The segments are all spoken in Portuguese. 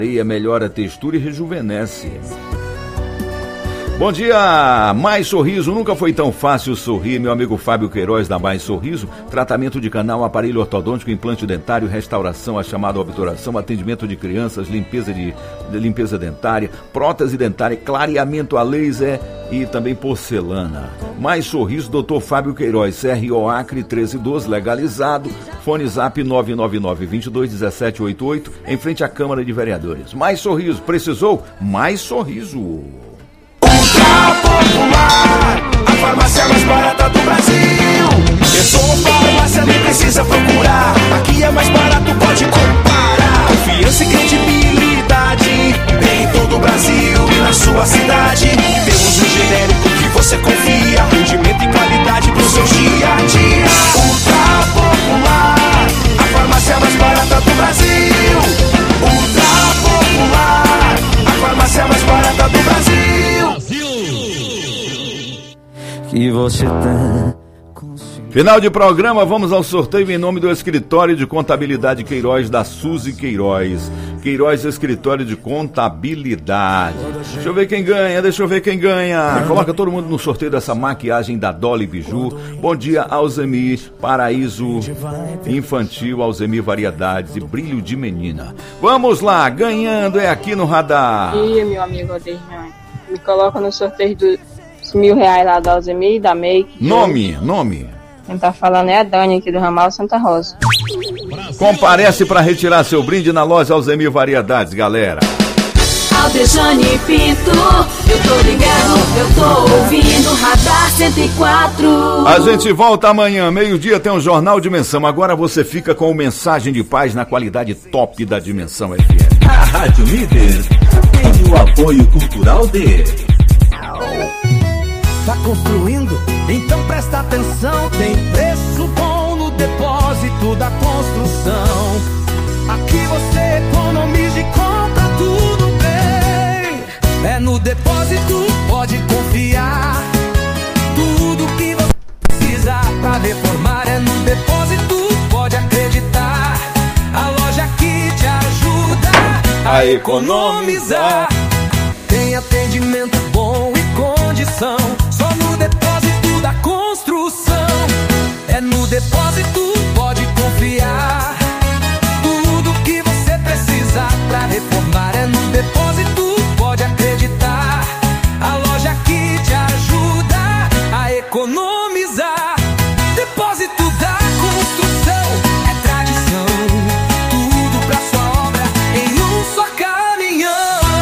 melhora a textura e rejuvenesce. Bom dia, Mais Sorriso, nunca foi tão fácil sorrir, meu amigo Fábio Queiroz da Mais Sorriso, tratamento de canal, aparelho ortodôntico, implante dentário, restauração, a chamada obturação, atendimento de crianças, limpeza dentária, prótese dentária, clareamento a laser e também porcelana. Mais Sorriso, Dr. Fábio Queiroz, CRO Acre 1312, legalizado, fone zap 999-22-1788, em frente à Câmara de Vereadores. Mais Sorriso, precisou? Mais Sorriso. Popular, a farmácia mais barata do Brasil. Pensou farmácia, nem precisa procurar. Aqui é mais barato, pode comparar. Confiança e credibilidade tem em todo o Brasil e na sua cidade. Temos um genérico que você confia, rendimento e qualidade pro seu dia a dia. Ultra Popular, a farmácia mais barata do Brasil. Ultra Popular, a farmácia mais barata do Brasil. Que você tem. Final de programa, vamos ao sorteio em nome do Escritório de Contabilidade Queiroz, da Suzy Queiroz. Queiroz, Escritório de Contabilidade. Deixa eu ver quem ganha. Coloca todo mundo no sorteio dessa maquiagem da Dolly Biju. Bom dia, Alzemi, Paraíso Infantil, Alzemi Variedades e Brilho de Menina. Vamos lá, ganhando é aqui no Radar. E meu amigo Aderjan, me coloca no sorteio dos R$1.000 lá da Alzemi, da Make. Nome. Quem tá falando é a Dani aqui do Ramal Santa Rosa. Comparece para retirar seu brinde na loja Alzemi Variedades, galera. Aldejane Pinto, eu tô ligado, eu tô ouvindo Radar 104. A gente volta amanhã, meio-dia tem um Jornal Dimensão. Agora você fica com o Mensagem de Paz na qualidade top da Dimensão FM. A Rádio Líder tem o apoio cultural de... Tá construindo? Então presta atenção. Tem preço bom no depósito da construção. Aqui você economiza e compra tudo bem. É no depósito, pode confiar. Tudo que você precisa pra reformar é no depósito, pode acreditar. A loja que te ajuda a economizar. Tem atendimento bom e condição. Só no depósito da construção. É no depósito, pode confiar. Tudo que você precisa pra reformar é no depósito, pode acreditar. A loja que te ajuda a economizar. Depósito da construção é tradição. Tudo pra sua obra em um só caminhão.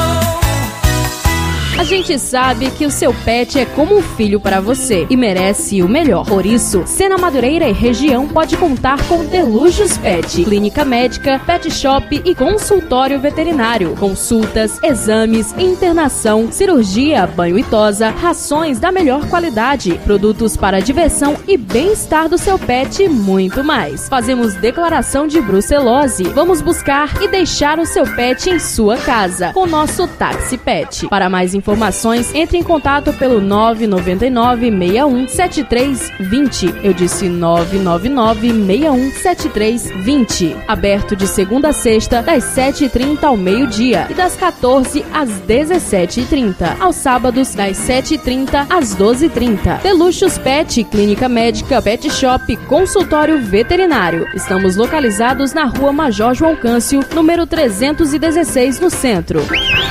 A gente sabe que o seu pet é como um filho para você e merece o melhor. Por isso, Sena Madureira e região pode contar com Deluxos Pet, clínica médica, pet shop e consultório veterinário. Consultas, exames, internação, cirurgia, banho e tosa, rações da melhor qualidade, produtos para a diversão e bem-estar do seu pet e muito mais. Fazemos declaração de brucelose. Vamos buscar e deixar o seu pet em sua casa com nosso táxi pet. Para mais informações, entre em contato pelo 999-61-7320. Eu disse 999-61-7320. Aberto de segunda a sexta, das 7h30 ao meio-dia e das 14 às 17h30. Aos sábados, das 7h30 às 12h30. Deluxos Pet, clínica médica, pet shop, consultório veterinário. Estamos localizados na Rua Major João Câncio, número 316, no centro.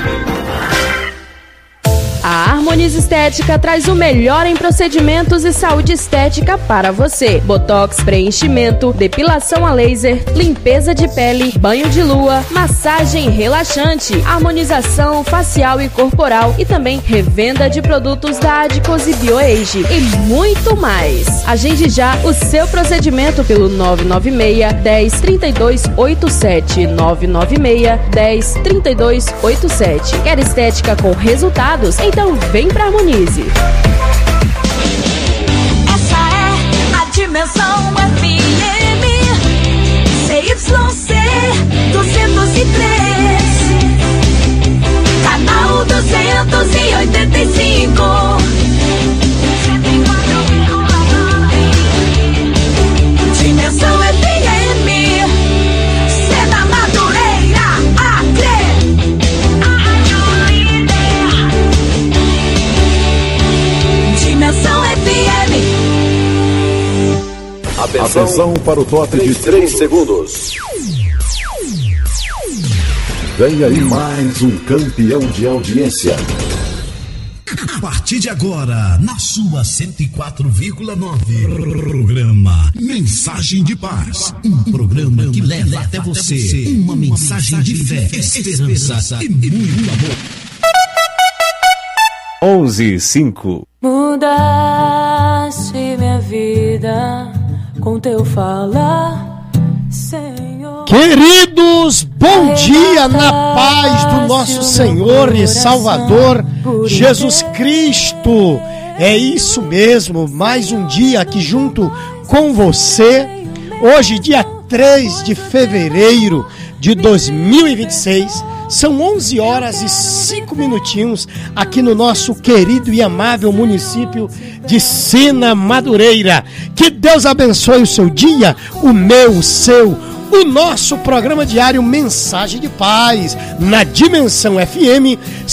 A Harmonize Estética traz o melhor em procedimentos e saúde estética para você. Botox, preenchimento, depilação a laser, limpeza de pele, banho de lua, massagem relaxante, harmonização facial e corporal e também revenda de produtos da Adicos e BioAge e muito mais. Agende já o seu procedimento pelo 996-10-3287, 996-10-3287. Quer estética com resultados? Então vem pra Harmonize. Essa é a Dimensão FM CYC 203, canal 285. Dimensão FM, Sena Madureira, Acre. Atenção para o top de 3 segundos. Vem aí mais um campeão de audiência. A partir de agora, na sua 104,9, programa Mensagem de Paz. Um programa que leva até você uma mensagem de fé, esperança e muito amor. 11:05. Mudaste minha vida com teu falar, Senhor. Queridos, bom dia na paz do nosso Senhor e Salvador Jesus Cristo. É isso mesmo, mais um dia aqui junto com você. Hoje, dia 3 de fevereiro de 2026, são 11 horas e 5 minutinhos aqui no nosso querido e amável município de Sena Madureira. Que Deus abençoe o seu dia, o meu, o seu, o nosso programa diário Mensagem de Paz, na Dimensão FM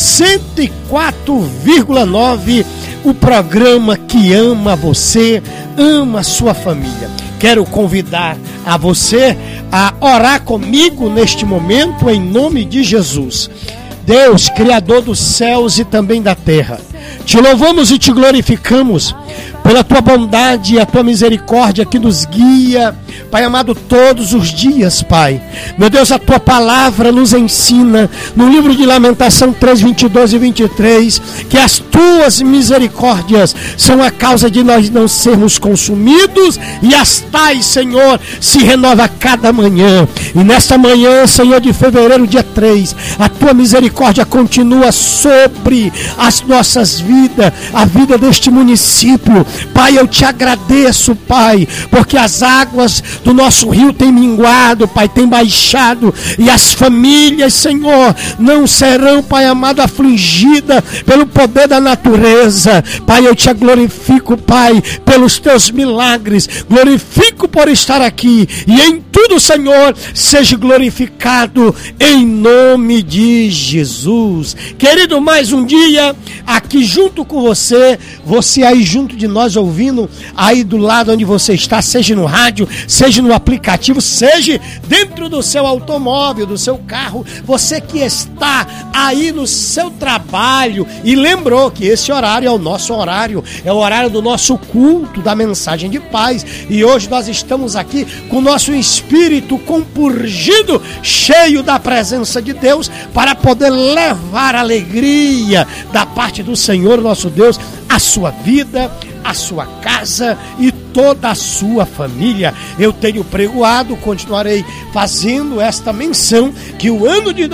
104,9, o programa que ama você, ama a sua família. Quero convidar a você a orar comigo neste momento, em nome de Jesus. Deus, Criador dos céus e também da terra, te louvamos e te glorificamos pela tua bondade e a tua misericórdia que nos guia, Pai amado, todos os dias, Pai. Meu Deus, a tua palavra nos ensina, no livro de Lamentação 3, 22 e 23, que as tuas misericórdias são a causa de nós não sermos consumidos, e as tais, Senhor, se renova a cada manhã. E nesta manhã, Senhor, de fevereiro, dia 3, a tua misericórdia continua sobre as nossas vidas, a vida deste município. Pai, eu te agradeço, Pai, porque as águas do nosso rio têm minguado, Pai, têm baixado, e as famílias, Senhor, não serão, Pai amado, afligidas pelo poder da natureza. Pai, eu te glorifico, Pai, pelos teus milagres, glorifico por estar aqui, e em tudo, Senhor, seja glorificado em nome de Jesus. Querido, mais um dia aqui junto com você, você aí junto de nós ouvindo, aí do lado onde você está, seja no rádio, seja no aplicativo, seja dentro do seu automóvel, do seu carro, você que está aí no seu trabalho e lembrou que esse horário é o nosso horário, é o horário do nosso culto, da mensagem de paz, e hoje nós estamos aqui com o nosso espírito compurgido, cheio da presença de Deus, para poder levar alegria da parte do Senhor nosso Deus à sua vida, a sua casa e toda a sua família. Eu tenho pregoado, continuarei fazendo esta menção, que o ano de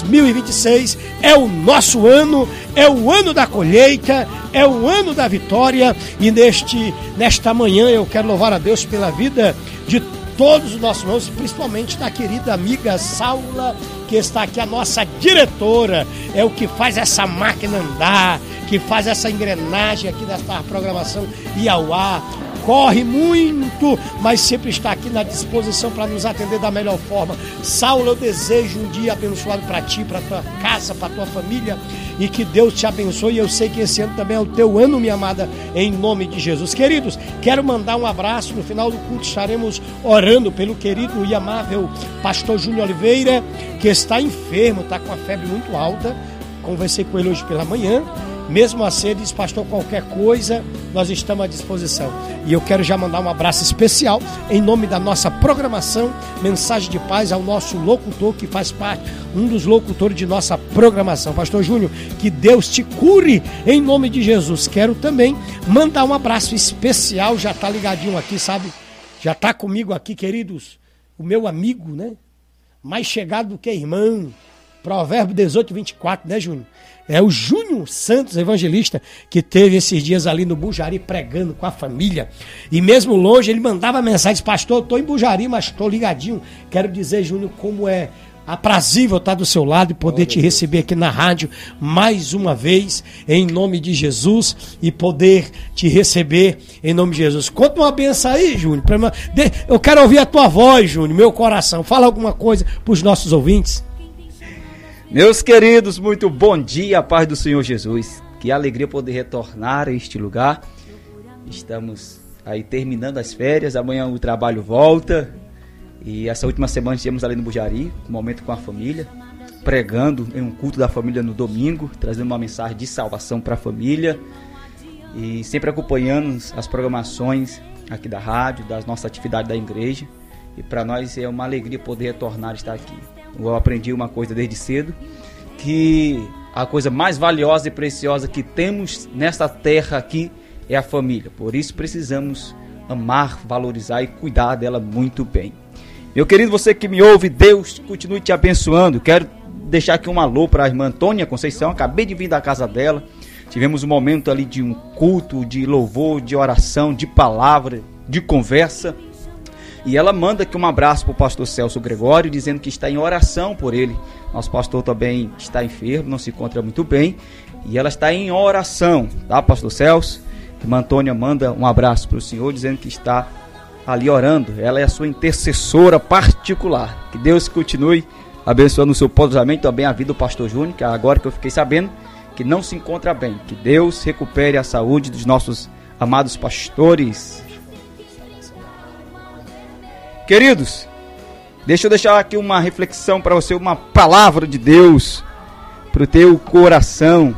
2026 é o nosso ano, é o ano da colheita, é o ano da vitória, e nesta manhã eu quero louvar a Deus pela vida de todos os nossos irmãos, principalmente da querida amiga Saula, que está aqui, a nossa diretora, é o que faz essa máquina andar, que faz essa engrenagem aqui desta programação ir ao ar. Corre muito, mas sempre está aqui na disposição para nos atender da melhor forma. Saula, eu desejo um dia abençoado para ti, para tua casa, para tua família, e que Deus te abençoe. Eu sei que esse ano também é o teu ano, minha amada, em nome de Jesus. Queridos, quero mandar um abraço. No final do culto estaremos orando pelo querido e amável pastor Júnior Oliveira, que está enfermo, está com a febre muito alta. Conversei com ele hoje pela manhã. Mesmo assim, ele disse: pastor, qualquer coisa, nós estamos à disposição. E eu quero já mandar um abraço especial em nome da nossa programação Mensagem de Paz, ao nosso locutor, que faz parte, um dos locutores de nossa programação, pastor Júnior. Que Deus te cure em nome de Jesus. Quero também mandar um abraço especial, já está ligadinho aqui, sabe? Já está comigo aqui, queridos, o meu amigo, né? Mais chegado do que irmão. Provérbio 18, 24, né, Júnior? É o Júnior Santos, evangelista, que teve esses dias ali no Bujari pregando com a família. E mesmo longe ele mandava mensagem: pastor, eu estou em Bujari, mas estou ligadinho. Quero dizer, Júnior, como é aprazível estar do seu lado e poder te receber aqui na rádio mais uma vez, em nome de Jesus, e poder te receber em nome de Jesus. Conta uma benção aí, Júnior. Eu quero ouvir a tua voz, Júnior, meu coração. Fala alguma coisa para os nossos ouvintes. Meus queridos, muito bom dia, a paz do Senhor Jesus. Que alegria poder retornar a este lugar. Estamos aí terminando as férias, amanhã o trabalho volta. E essa última semana estivemos ali no Bujari, um momento com a família, pregando em um culto da família no domingo, trazendo uma mensagem de salvação para a família. E sempre acompanhando as programações aqui da rádio, das nossas atividades da igreja. E para nós é uma alegria poder retornar a estar aqui. Eu aprendi uma coisa desde cedo, que a coisa mais valiosa e preciosa que temos nesta terra aqui é a família. Por isso precisamos amar, valorizar e cuidar dela muito bem. Meu querido, você que me ouve, Deus continue te abençoando. Quero deixar aqui um alô para a irmã Antônia Conceição. Acabei de vir da casa dela. Tivemos um momento ali de um culto, de louvor, de oração, de palavra, de conversa. E ela manda aqui um abraço para o pastor Celso Gregório, dizendo que está em oração por ele. Nosso pastor também está enfermo, não se encontra muito bem. E ela está em oração, tá, pastor Celso? Irmã Antônia manda um abraço para o senhor, dizendo que está ali orando. Ela é a sua intercessora particular. Que Deus continue abençoando o seu poderosamente, também a vida do pastor Júnior, que agora que eu fiquei sabendo que não se encontra bem. Que Deus recupere a saúde dos nossos amados pastores. Queridos, deixa eu deixar aqui uma reflexão para você, uma palavra de Deus para o teu coração.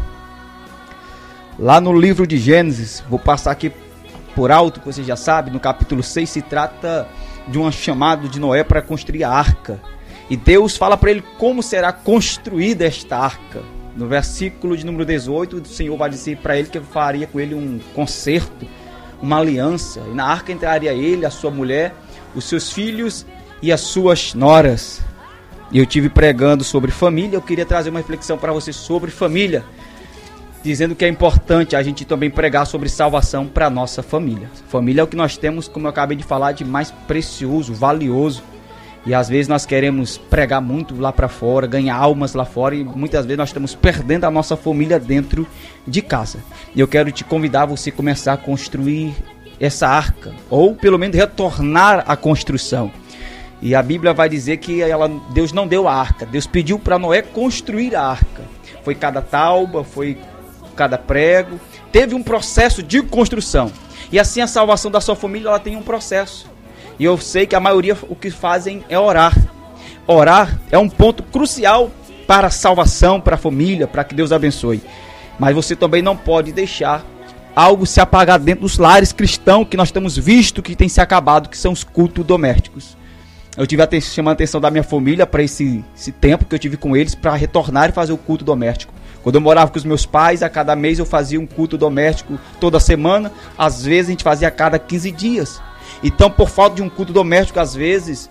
Lá no livro de Gênesis, vou passar aqui por alto, que você já sabe, no capítulo 6 se trata de um chamado de Noé para construir a arca. E Deus fala para ele como será construída esta arca. No versículo de número 18, o Senhor vai dizer para ele que faria com ele um concerto, uma aliança. E na arca entraria ele, a sua mulher, os seus filhos e as suas noras. E eu tive pregando sobre família. Eu queria trazer uma reflexão para você sobre família, dizendo que é importante a gente também pregar sobre salvação para a nossa família. Família é o que nós temos, como eu acabei de falar, de mais precioso, valioso. E às vezes nós queremos pregar muito lá para fora, ganhar almas lá fora, e muitas vezes nós estamos perdendo a nossa família dentro de casa. E eu quero te convidar a você começar a construir essa arca, ou pelo menos retornar à construção. E a Bíblia vai dizer que Deus não deu a arca, Deus pediu para Noé construir a arca. Foi cada tauba, foi cada prego, teve um processo de construção. E assim a salvação da sua família, ela tem um processo. E eu sei que a maioria o que fazem é orar. Orar é um ponto crucial para a salvação, para a família, para que Deus abençoe. Mas você também não pode deixar algo se apagar dentro dos lares cristãos que nós temos visto que tem se acabado, que são os cultos domésticos. Eu tive chamando a atenção da minha família para esse tempo que eu tive com eles, para retornar e fazer o culto doméstico. Quando eu morava com os meus pais, a cada mês eu fazia um culto doméstico toda semana. Às vezes a gente fazia a cada 15 dias. Então, por falta de um culto doméstico, às vezes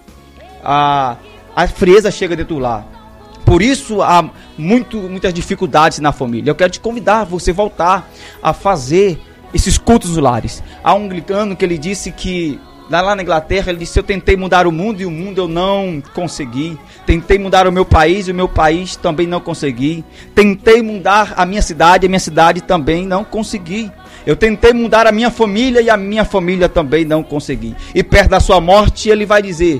a frieza chega dentro do lar. Por isso há muitas dificuldades na família. Eu quero te convidar a você voltar a fazer esses cultos dos lares. Há um anglicano que ele disse que, lá na Inglaterra, ele disse: eu tentei mudar o mundo e o mundo eu não consegui. Tentei mudar o meu país e o meu país também não consegui. Tentei mudar a minha cidade também não consegui. Eu tentei mudar a minha família e a minha família também não consegui. E perto da sua morte ele vai dizer: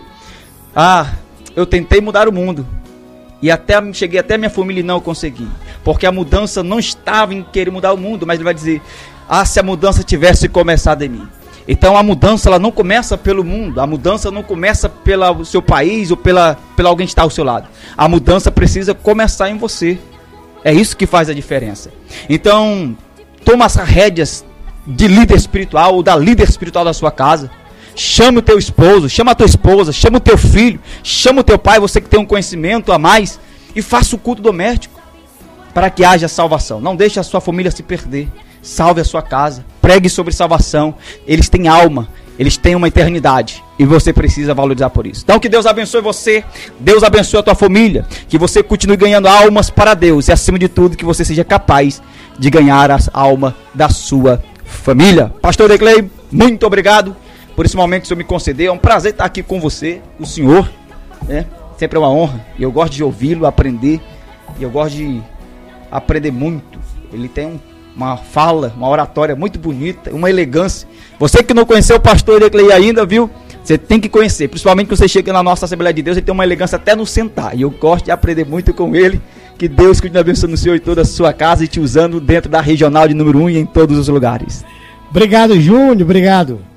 eu tentei mudar o mundo e cheguei até a minha família e não consegui. Porque a mudança não estava em querer mudar o mundo, mas ele vai dizer: se a mudança tivesse começado em mim. Então a mudança, ela não começa pelo mundo, a mudança não começa pelo seu país ou pela alguém que está ao seu lado. A mudança precisa começar em você. É isso que faz a diferença. Então, toma as rédeas de líder espiritual ou da líder espiritual da sua casa. Chama o teu esposo, chama a tua esposa, chama o teu filho, chama o teu pai, você que tem um conhecimento a mais, e faça o culto doméstico para que haja salvação. Não deixe a sua família se perder. Salve a sua casa, pregue sobre salvação. Eles têm alma, eles têm uma eternidade e você precisa valorizar por isso. Então que Deus abençoe você, Deus abençoe a tua família, que você continue ganhando almas para Deus e acima de tudo que você seja capaz de ganhar a alma da sua família. Pastor Declay, muito obrigado por esse momento que o Senhor me concedeu. É um prazer estar aqui com você, o Senhor, né? Sempre é uma honra e eu gosto de ouvi-lo, aprender, e eu gosto de aprender muito. Ele tem uma fala, uma oratória muito bonita, uma elegância. Você que não conheceu o pastor Declay ainda, viu? Você tem que conhecer, principalmente quando você chega na nossa Assembleia de Deus, ele tem uma elegância até no sentar. E eu gosto de aprender muito com ele. Que Deus continue abençoando o Senhor e toda a sua casa e te usando dentro da regional de número 1 e em todos os lugares. Obrigado, Júnior, obrigado.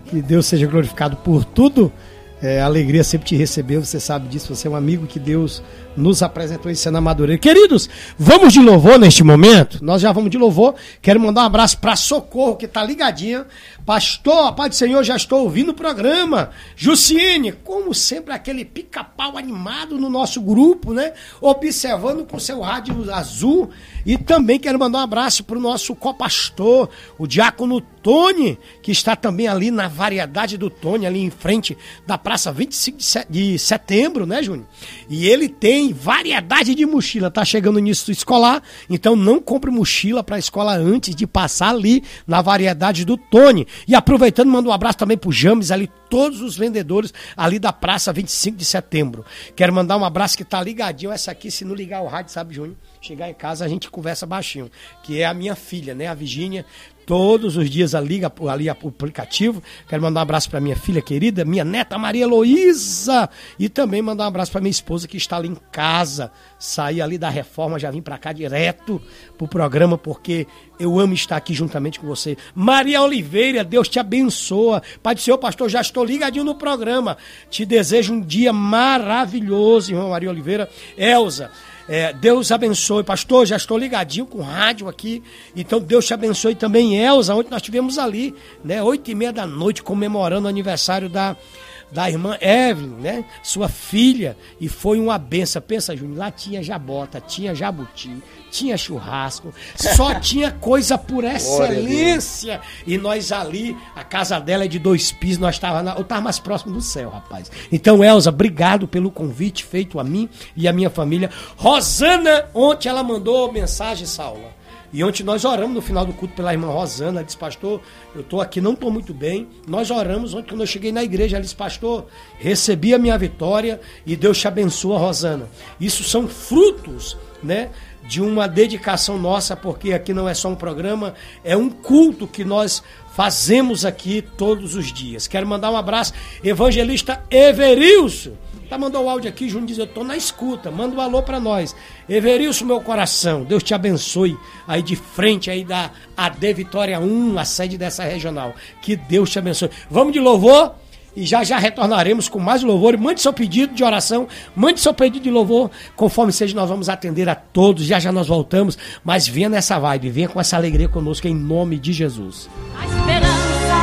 Que Deus seja glorificado por tudo. Alegria sempre te receber, você sabe disso, você é um amigo que Deus nos apresentou em Sena Madureira. Queridos, vamos de louvor neste momento? Nós já vamos de louvor. Quero mandar um abraço para Socorro, que tá ligadinha. Pastor, Pai do Senhor, já estou ouvindo o programa. Juciene, como sempre, aquele pica-pau animado no nosso grupo, né? Observando com seu rádio azul. E também quero mandar um abraço para o nosso copastor, o diácono Tony, que está também ali na Variedade do Tony, ali em frente da Praça 25 de Setembro, né, Júnior? E ele tem variedade de mochila, tá chegando o início escolar, então não compre mochila para a escola antes de passar ali na Variedade do Tony. E aproveitando, mando um abraço também pro James, ali, todos os vendedores ali da Praça 25 de Setembro. Quero mandar um abraço que tá ligadinho, essa aqui, se não ligar o rádio, sabe, Júnior? Chegar em casa a gente conversa baixinho, que é a minha filha, né, a Virgínia. Todos os dias ela liga ali o aplicativo. Quero mandar um abraço para minha filha querida, minha neta Maria Heloísa. E também mandar um abraço para minha esposa que está ali em casa. Saí ali da reforma, já vim para cá direto pro programa, porque eu amo estar aqui juntamente com você. Maria Oliveira, Deus te abençoa. Pai do Senhor, pastor, já estou ligadinho no programa. Te desejo um dia maravilhoso, irmão Maria Oliveira. Elza, Deus abençoe, pastor, já estou ligadinho com o rádio aqui, então Deus te abençoe também, Elza. Ontem nós estivemos ali, né, 8h30 da noite, comemorando o aniversário da irmã Evelyn, né, sua filha, e foi uma benção. Pensa, Júnior, lá tinha jabota, tinha jabuti, tinha churrasco, só tinha coisa por excelência. E nós ali, a casa dela é de 2 pisos, eu estava mais próximo do céu, rapaz. Então, Elza, obrigado pelo convite feito a mim e a minha família. Rosana, ontem ela mandou mensagem, Saula. E ontem nós oramos no final do culto pela irmã Rosana. Ela disse, pastor, eu estou aqui, não estou muito bem. Nós oramos ontem quando eu cheguei na igreja. Ela disse, pastor, recebi a minha vitória e Deus te abençoa, Rosana. Isso são frutos, né, de uma dedicação nossa, porque aqui não é só um programa, é um culto que nós fazemos aqui todos os dias. Quero mandar um abraço, evangelista Everilson. Tá, mandou o áudio aqui, Júnior diz, eu tô na escuta, manda um alô pra nós. Everilson, meu coração, Deus te abençoe aí de frente aí da AD Vitória 1, a sede dessa regional. Que Deus te abençoe. Vamos de louvor e já retornaremos com mais louvor. Mande seu pedido de oração, mande seu pedido de louvor, conforme seja nós vamos atender a todos, já nós voltamos, mas venha nessa vibe, venha com essa alegria conosco em nome de Jesus. A esperança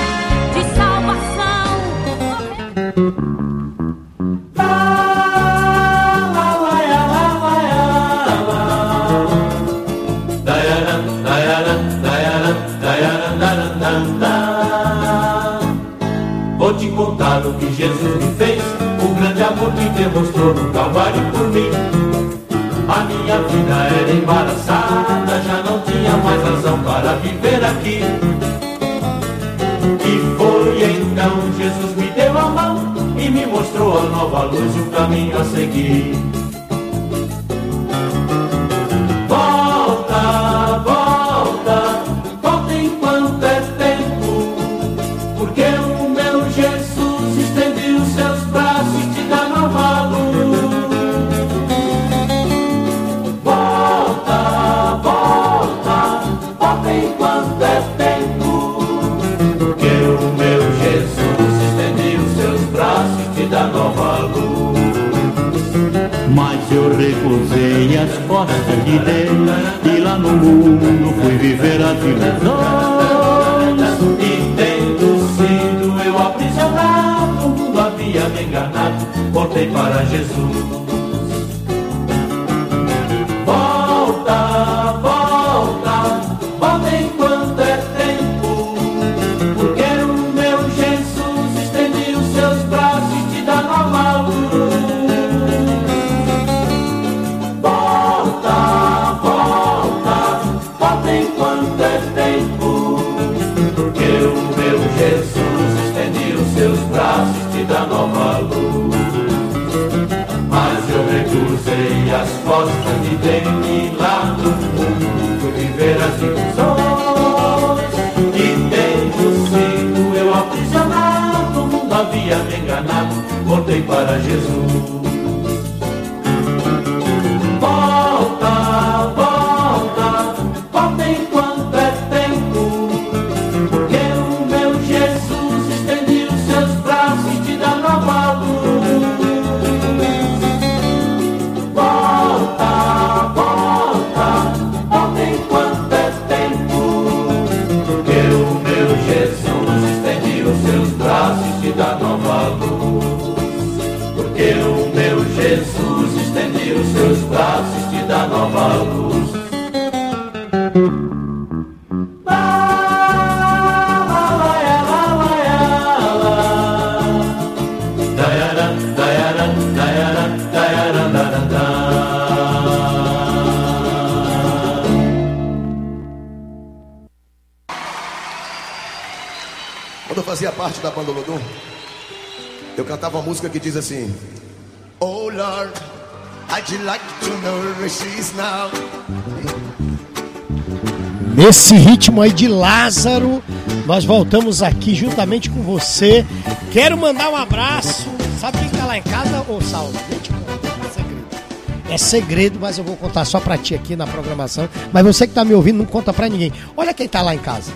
de salvação. Vou te contar o que Jesus me fez, o grande amor que demonstrou no Calvário por mim. A minha vida era embaraçada, já não tinha mais razão para viver aqui. E foi então Jesus me deu a mão e me mostrou a nova luz e o caminho a seguir. Volta, volta, volta enquanto é tempo, porque o meu Jesus estende os seus braços e te dá nova luz. Volta, volta, volta enquanto é tempo, porque o meu Jesus estende os seus braços e te dá nova luz. Mas eu recusei as portas de Deus e lá no mundo fui viver as ilusões. E tendo sido eu aprisionado, o mundo havia me enganado, voltei para Jesus. Volta, volta, volta enquanto é tempo, porque o meu Jesus estende os seus braços e te dá nova luz. Enquanto é tempo, porque o meu Jesus estende os seus braços e te dá nova luz. Mas eu recusei as costas de dentro e lá no mundo fui viver as ilusões. E tendo sido eu aprisionado, o mundo havia me enganado, voltei para Jesus. Volta, volta, volta enquanto é tempo, porque o meu Jesus nova luz. Quando eu fazia parte da banda Lodum, eu cantava uma música que diz assim: Oh Lord, I'd like to know where she is now. Nesse ritmo aí de Lázaro, nós voltamos aqui juntamente com você. Quero mandar um abraço. Sabe quem tá lá em casa, ô Saulo? É segredo, mas eu vou contar só pra ti aqui na programação. Mas você que tá me ouvindo, não conta pra ninguém. Olha quem tá lá em casa.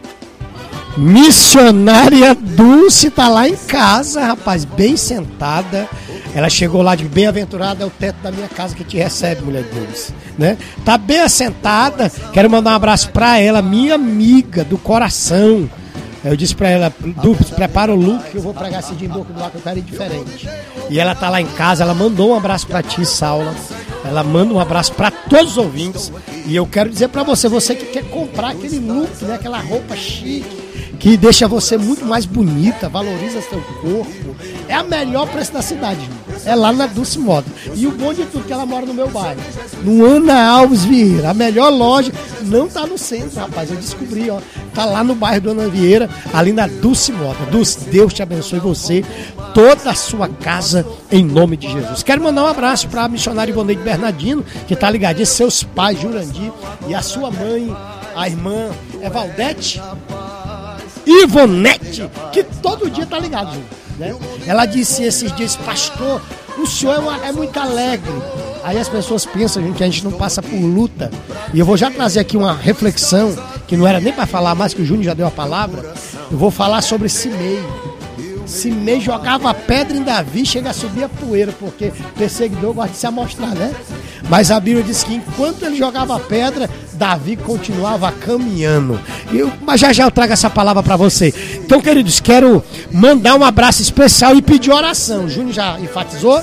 Missionária Dulce tá lá em casa, rapaz, bem sentada. Ela chegou lá de bem-aventurada, é o teto da minha casa que te recebe, mulher de Deus, né? Tá bem assentada. Quero mandar um abraço pra ela, minha amiga do coração. Eu disse pra ela: Dulce, prepara o look que eu vou pregar esse dia em boca do ar, que eu quero ir diferente. E ela tá lá em casa, ela mandou um abraço pra ti, Saula. Ela manda um abraço pra todos os ouvintes. E eu quero dizer pra você, você que quer comprar aquele look, né, aquela roupa chique, que deixa você muito mais bonita, valoriza seu corpo. É a melhor preço da cidade, gente. É lá na Dulce Moda. E o bom de tudo é que ela mora no meu bairro, no Ana Alves Vieira. A melhor loja não tá no centro, rapaz. Eu descobri, ó. Tá lá no bairro do Ana Vieira, ali na Dulce Moda. Dulce, Deus te abençoe você, toda a sua casa, em nome de Jesus. Quero mandar um abraço para a missionária Ivoneide Bernardino, que tá ligadinha, seus pais, Jurandir, e a sua mãe, a irmã Valdete Ivonete, que todo dia tá ligado, né? Ela disse esses dias: pastor, o senhor é muito alegre. Aí as pessoas pensam, gente, que a gente não passa por luta. E eu vou já trazer aqui uma reflexão, que não era nem para falar mais, que o Júnior já deu a palavra. Eu vou falar sobre Simei. Simei jogava pedra em Davi, chega a subir a poeira, porque perseguidor gosta de se amostrar, né? Mas a Bíblia diz que enquanto ele jogava pedra, Davi continuava caminhando. Mas já eu trago essa palavra para você. Então, queridos, quero mandar um abraço especial e pedir oração. O Júnior já enfatizou,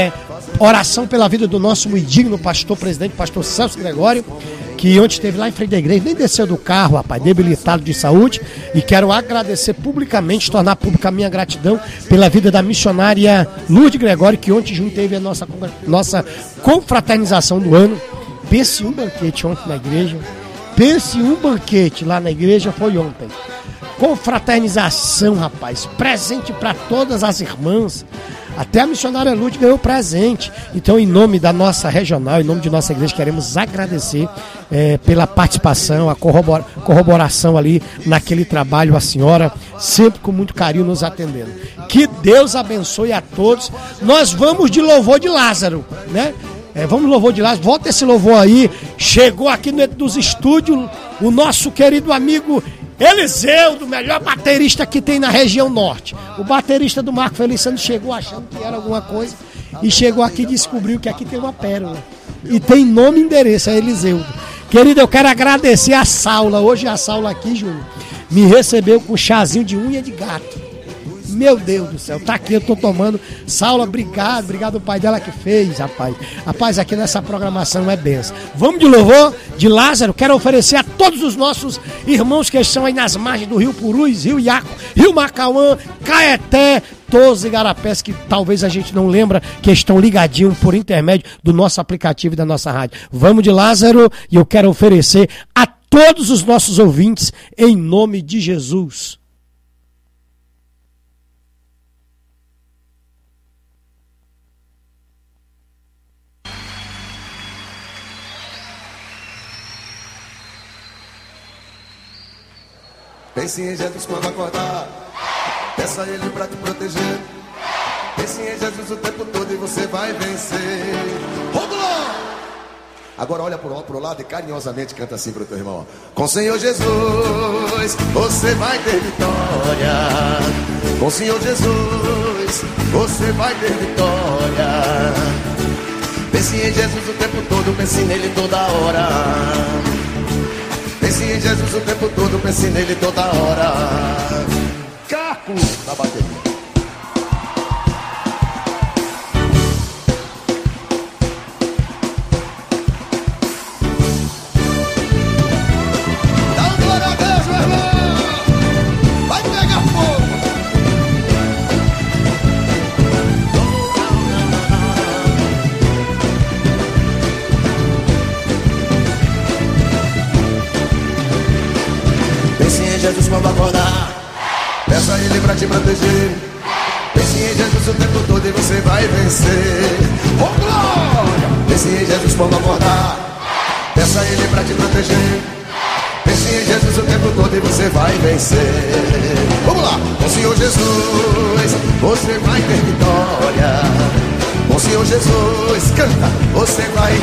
oração pela vida do nosso muito digno pastor presidente, pastor Celso Gregório, que ontem esteve lá em frente da igreja, nem desceu do carro, rapaz, debilitado de saúde. E quero agradecer publicamente, tornar pública a minha gratidão pela vida da missionária Lourdes Gregório, que ontem junto teve a nossa confraternização do ano. Pense um banquete ontem na igreja. Pense um banquete lá na igreja, foi ontem. Confraternização, rapaz, presente para todas as irmãs. Até a missionária Lourdes ganhou presente. Então, em nome da nossa regional, em nome de nossa igreja, queremos agradecer pela participação, a corroboração ali naquele trabalho, a senhora sempre com muito carinho nos atendendo. Que Deus abençoe a todos. Nós vamos de louvor de Lázaro, né? Vamos louvor de Lázaro, volta esse louvor aí. Chegou aqui dentro dos estúdios o nosso querido amigo Eliseu, do melhor baterista que tem na região norte. O baterista do Marco Feliciano chegou achando que era alguma coisa e chegou aqui e descobriu que aqui tem uma pérola. E tem nome e endereço, é Eliseu. Querido, eu quero agradecer a Saula. Hoje a Saula aqui, Júnior, me recebeu com um chazinho de unha de gato. Meu Deus do céu, tá aqui, eu tô tomando. Saula, obrigado o pai dela que fez, rapaz. Rapaz, aqui nessa programação é benção. Vamos de louvor de Lázaro. Quero oferecer a todos os nossos irmãos que estão aí nas margens do Rio Purus, Rio Iaco, Rio Macauã, Caeté, todos os igarapés que talvez a gente não lembra, que estão ligadinhos por intermédio do nosso aplicativo e da nossa rádio. Vamos de Lázaro, e eu quero oferecer a todos os nossos ouvintes em nome de Jesus. Pense em Jesus quando acordar, peça a Ele pra te proteger. Pense em Jesus o tempo todo e você vai vencer. Romulo! Agora olha pro lado e carinhosamente canta assim pro teu irmão. Com o Senhor Jesus, você vai ter vitória. Com o Senhor Jesus, você vai ter vitória. Pense em Jesus o tempo todo, pense nele toda hora. Pense em Jesus o tempo todo, pense nele toda hora. Caco na bateria. Jesus quando acordar. Peça a Ele pra te proteger. Pense em Jesus o tempo todo e você vai vencer. Oh glória! Pense em Jesus quando acordar. Peça a Ele pra te proteger. Pense em Jesus o tempo todo e você vai vencer. Vamos lá! Com o Senhor Jesus você vai ter vitória. Com o Senhor Jesus, canta, você vai.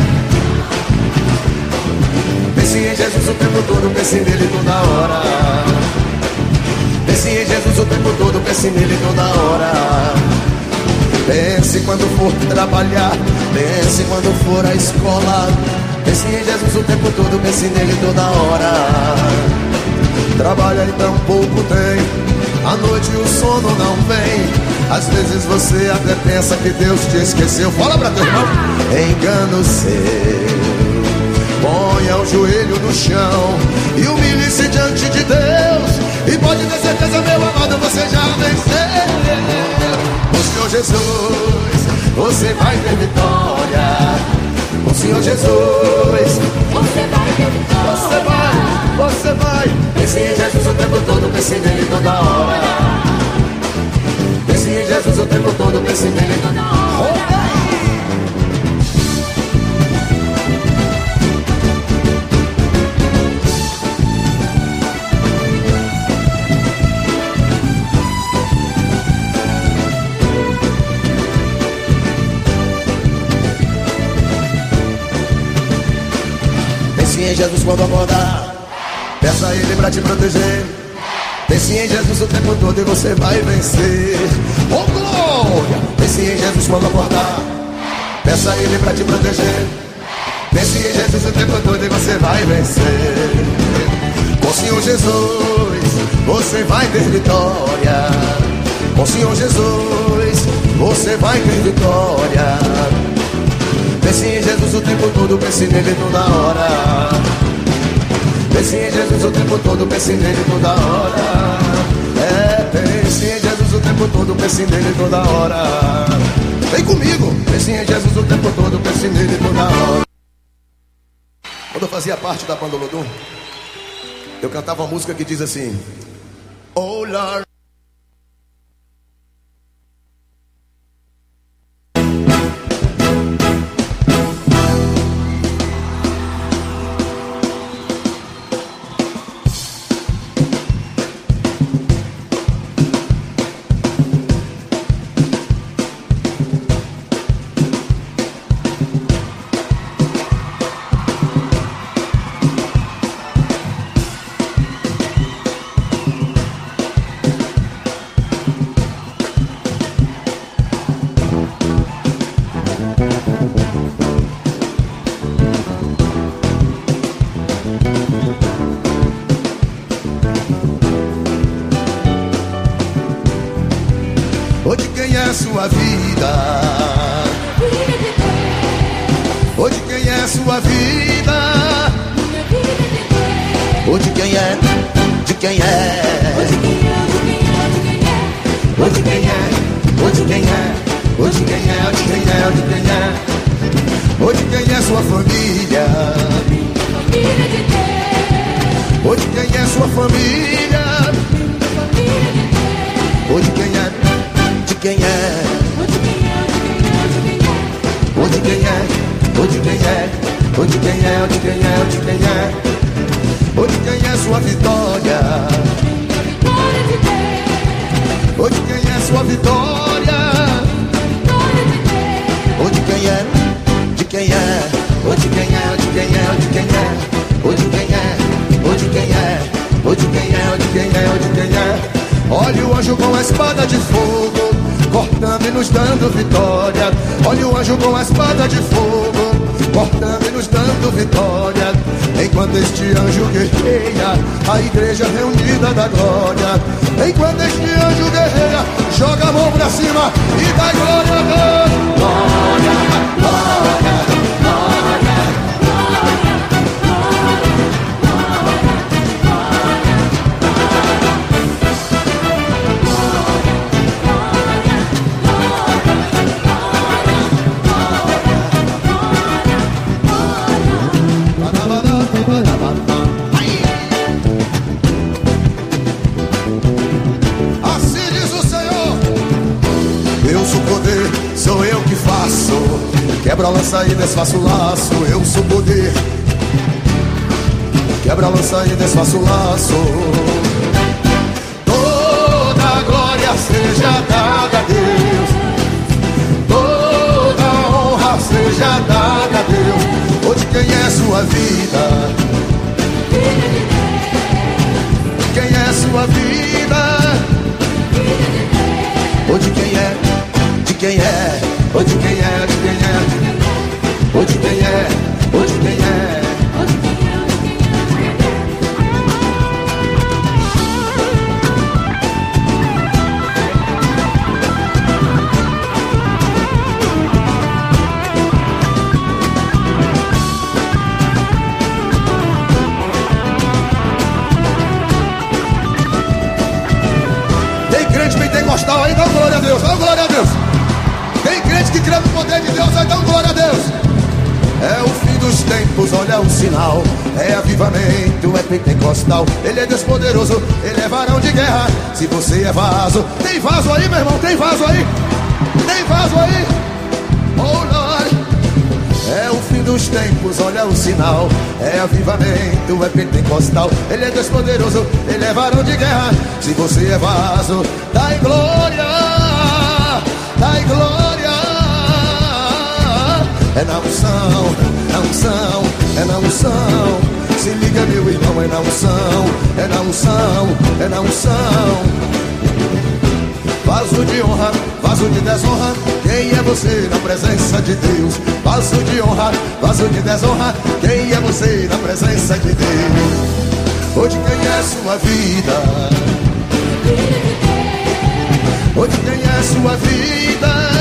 Pense em Jesus o tempo todo, pense nele toda hora. Pense em Jesus o tempo todo, pense nele toda hora. Pense quando for trabalhar, pense quando for à escola. Pense em Jesus o tempo todo, pense nele toda hora. Trabalha e tão pouco tem, à noite o sono não vem. Às vezes você até pensa que Deus te esqueceu. Fala pra teu irmão. Engano seu. Ponha o joelho no chão e humilhe-se diante de Deus. E pode ter certeza, meu amado, você já venceu. O Senhor Jesus, você vai ter vitória. O Senhor Jesus, você vai ter vitória. Você vai. Pense em Jesus o tempo todo, pense nele toda hora. Pense em Jesus o tempo todo, pense nele toda hora. Pense em Jesus quando acordar. Peça a Ele pra te proteger. Pense em Jesus o tempo todo e você vai vencer. Oh glória! Pense em Jesus quando acordar. Peça a Ele pra te proteger. Pense em Jesus o tempo todo e você vai vencer. Com o Senhor Jesus você vai ter vitória. Com o Senhor Jesus você vai ter vitória. Pense em Jesus o tempo todo, pense nele toda hora. Pense em Jesus o tempo todo, pense nele toda hora. Pense em Jesus o tempo todo, pense nele toda hora. Vem comigo, pense em Jesus o tempo todo, pense nele toda hora. Quando eu fazia parte da banda Olodum, eu cantava uma música que diz assim: Oh Lord. Hoje quem é sua vida? Hoje quem é sua vida? Hoje quem é? De quem é? Hoje quem é? Hoje quem é? Hoje quem é? Hoje quem é? Hoje quem é? Hoje quem é? Hoje quem é sua família? Hoje quem é sua família? Hoje quem é? De quem é? Hoje quem é? Hoje quem é? Hoje quem é? Hoje quem é? Hoje quem é? Hoje quem é sua vitória? Hoje quem é sua vitória? Hoje quem é? De quem é? Hoje quem é? Hoje quem é? Hoje quem é? Hoje quem é? Hoje quem é? Hoje quem é? Hoje quem é? Hoje quem é? Olha o anjo com a espada de fogo, cortando e nos dando vitória. Olha o anjo com a espada de fogo, cortando e nos dando vitória. Enquanto este anjo guerreia, a igreja reunida da glória. Enquanto este anjo guerreia, joga a mão pra cima e dá glória a Deus. Glória, glória, glória, glória. Quebra a lança e desfaça o laço, eu sou poder. Quebra a lança e desfaça o laço. Toda a glória seja dada a Deus, toda a honra seja dada a Deus. Ou de quem é sua vida? Quem é sua vida? Ou de quem é? De quem é? Ou de quem é? De quem é? Ou de quem é? Ou de quem é? Tem crente pentecostal aí, dá glória a Deus, dá glória a Deus. Tem crente que crê no poder de Deus, aí dá glória a Deus. É o fim dos tempos, olha o sinal. É avivamento, é pentecostal. Ele é Deus poderoso, ele é varão de guerra. Se você é vaso, tem vaso aí, meu irmão, tem vaso aí. Tem vaso aí. Oh Lord. É o fim dos tempos, olha o sinal. É avivamento, é pentecostal. Ele é Deus poderoso, ele é varão de guerra. Se você é vaso, dai glória, dai glória. É na unção, na unção, é na unção. Se liga meu irmão, é na unção, é na unção, é na unção. Vaso de honra, vaso de desonra, quem é você na presença de Deus? Vaso de honra, vaso de desonra, quem é você na presença de Deus? Hoje quem é sua vida? Hoje quem é sua vida?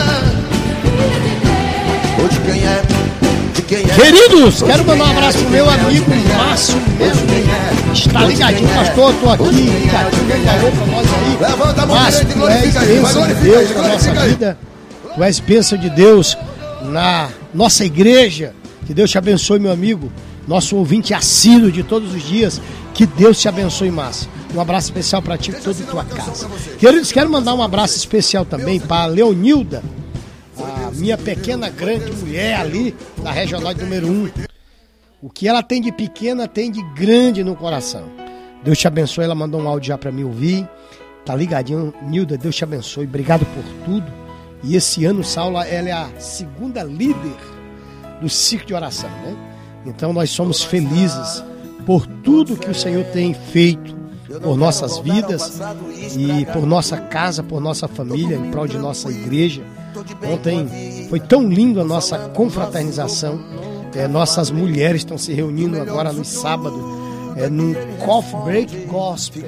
Hoje quem é? De quem é? Queridos, quero mandar um abraço pro meu amigo Márcio Melo. Está ligadinho, pastor, tô aqui, ligadinho, ganhou pra nós aí. Márcio, tu és bênção de Deus na nossa vida. Tu és bênção de Deus na nossa igreja. Que Deus te abençoe, meu amigo. Nosso ouvinte assíduo de todos os dias. Que Deus te abençoe, Márcio. Um abraço especial para ti e toda a tua casa. Queridos, quero mandar um abraço especial também para a Leonilda, a minha pequena grande mulher ali da Regional número 1. O que ela tem de pequena tem de grande no coração. Deus te abençoe. Ela mandou um áudio já para mim ouvir. Tá ligadinho, Nilda, Deus te abençoe. Obrigado por tudo. E esse ano, Saula, ela é a segunda líder do Círculo de Oração, né? Então nós somos felizes por tudo que o Senhor tem feito por nossas vidas e por nossa casa, por nossa família, em prol de nossa igreja. Ontem foi tão lindo a nossa confraternização. Nossas mulheres estão se reunindo agora no sábado, no Coffee Break Gospel.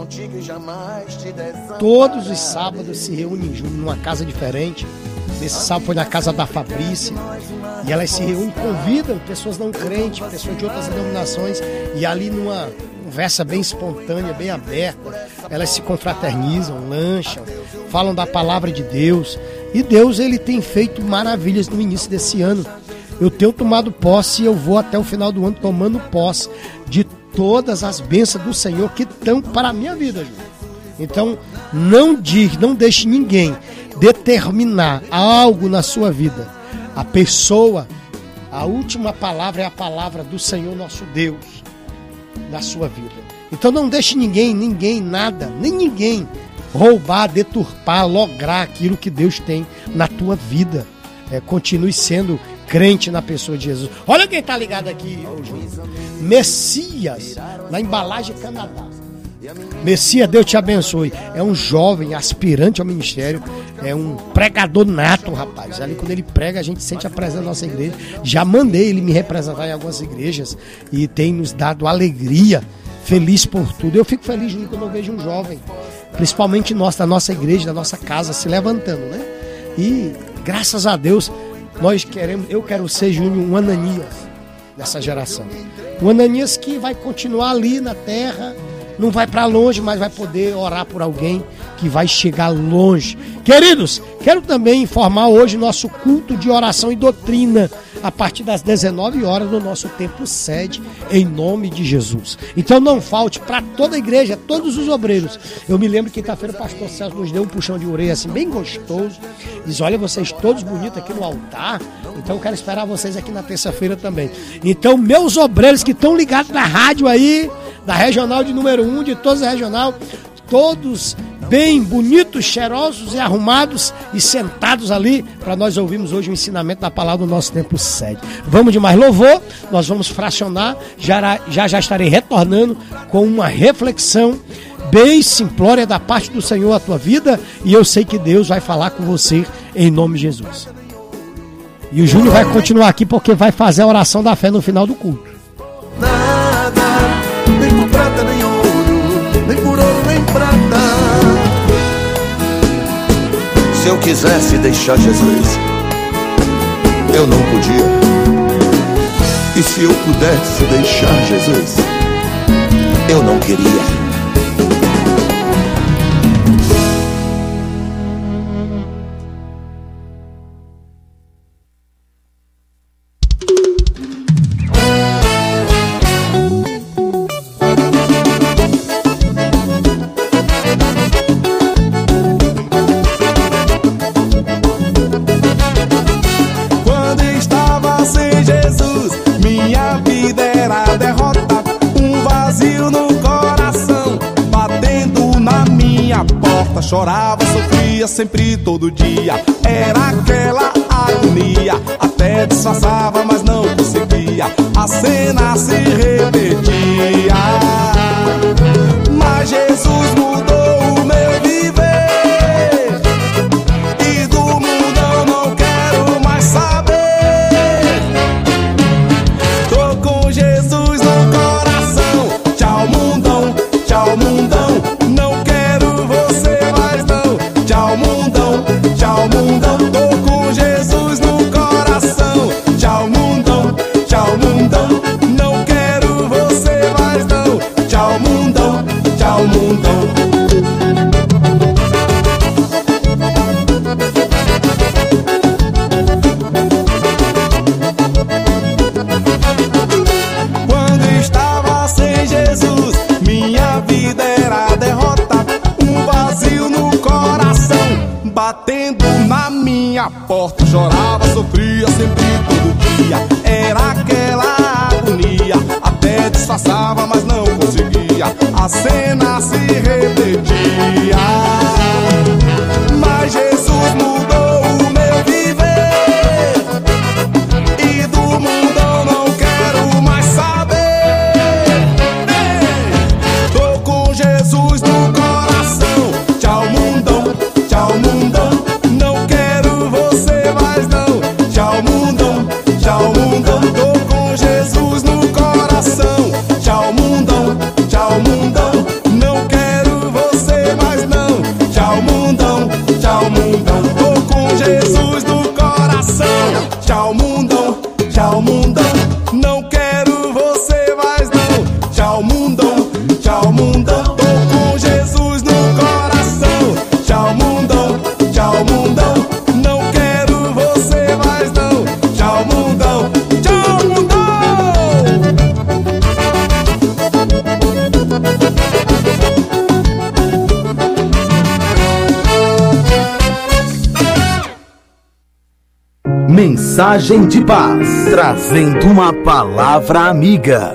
Todos os sábados se reúnem juntos numa casa diferente. Nesse sábado foi na casa da Fabrícia. E elas se reúnem, convidam pessoas não crentes, pessoas de outras denominações. E ali numa conversa bem espontânea, bem aberta, elas se confraternizam, lancham, falam da palavra de Deus. E Deus, ele tem feito maravilhas no início desse ano. Eu tenho tomado posse e eu vou até o final do ano tomando posse de todas as bênçãos do Senhor que estão para a minha vida, Júlio. Então, não deixe ninguém determinar algo na sua vida. A pessoa, a última palavra é a palavra do Senhor nosso Deus na sua vida. Então não deixe ninguém, nada, nem ninguém roubar, deturpar, lograr aquilo que Deus tem na tua vida. Continue sendo crente na pessoa de Jesus. Olha quem tá ligado aqui, Messias, na embalagem Canadá. Messias, Deus te abençoe. É um jovem aspirante ao ministério, é um pregador nato, rapaz. Ali quando ele prega, a gente sente a presença da nossa igreja. Já mandei ele me representar em algumas igrejas e tem nos dado alegria, feliz por tudo. Eu fico feliz quando eu vejo um jovem, principalmente da nossa igreja, da nossa casa, se levantando, né? E graças a Deus, eu quero ser, Júnior, um Ananias dessa geração. Um Ananias que vai continuar ali na terra, não vai para longe, mas vai poder orar por alguém que vai chegar longe. Queridos, Quero também informar hoje nosso culto de oração e doutrina, a partir das 19 horas no nosso templo sede, em nome de Jesus. Então não falte para toda a igreja, todos os obreiros. Eu me lembro que quinta-feira o pastor Celso nos deu um puxão de orelha assim, bem gostoso. Diz, olha, vocês todos bonitos aqui no altar, então eu quero esperar vocês aqui na terça-feira também. Então meus obreiros que estão ligados na rádio aí, da regional de número 1, de todas as regional, todos bem bonitos, cheirosos e arrumados e sentados ali para nós ouvirmos hoje o ensinamento da palavra do nosso templo sede. Vamos de mais louvor, nós vamos fracionar, já estarei retornando com uma reflexão bem simplória da parte do Senhor à tua vida, e eu sei que Deus vai falar com você em nome de Jesus. E o Júnior vai continuar aqui porque vai fazer a oração da fé no final do culto. Nada, nem por prata nem ouro, nem por ouro nem prata. Se eu quisesse deixar Jesus, eu não podia. E se eu pudesse deixar Jesus, eu não queria. Chorava, sofria sempre, todo dia. Era aquela agonia. Até disfarçava, mas não conseguia. A cena se repetia. Mas Jesus mudou o meu viver. E do mundo eu não quero mais saber. Tô com Jesus no coração. Tchau mundão, tchau mundão. Não quero você. Tchau mundão, tchau mundão, tô com Jesus no coração. Tchau mundão, não quero você mais não. Tchau mundão, tchau mundão. Quando estava sem Jesus, minha vida era derrota, um vazio no coração batendo na minha porta. Chorava, sofria sempre, todo dia. Era aquela agonia. Até disfarçava, mas não conseguia. A cena se repetia. Mas Jesus mudou o meu viver. E do mundo eu não quero mais saber. Tô com Jesus no coração. Tchau mundão, tchau mundão. Não quero você mais não. Tchau mundão, tô com Jesus no coração. Tchau mundão, não quero você mais não. Tchau mundão, tô com Jesus no coração. Tchau mundão, não quero você mais não. Tchau mundão, tô com Jesus no coração. Tchau mundão, não quero você mais não. Tchau mundão, tchau mundão. Mensagem de paz, trazendo uma palavra amiga.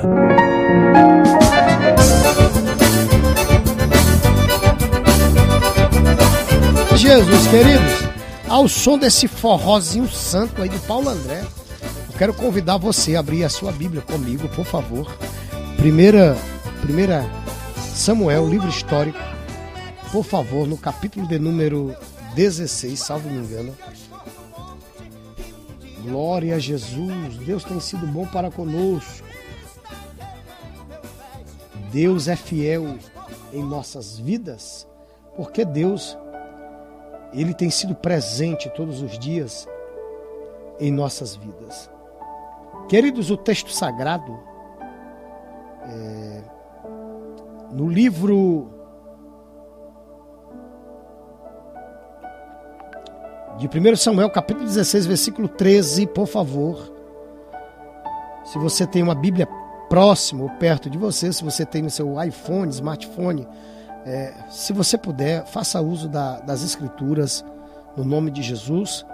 Jesus, queridos, ao som desse forrozinho santo aí do Paulo André, eu quero convidar você a abrir a sua Bíblia comigo, por favor. Primeira Samuel, livro histórico, por favor, no capítulo de número 16, salvo me engano. Glória a Jesus, Deus tem sido bom para conosco. Deus é fiel em nossas vidas, porque Deus, Ele tem sido presente todos os dias em nossas vidas. Queridos, o texto sagrado, no livro de 1 Samuel, capítulo 16, versículo 13, por favor. Se você tem uma Bíblia próximo ou perto de você, se você tem no seu iPhone, smartphone, se você puder, faça uso das Escrituras no nome de Jesus.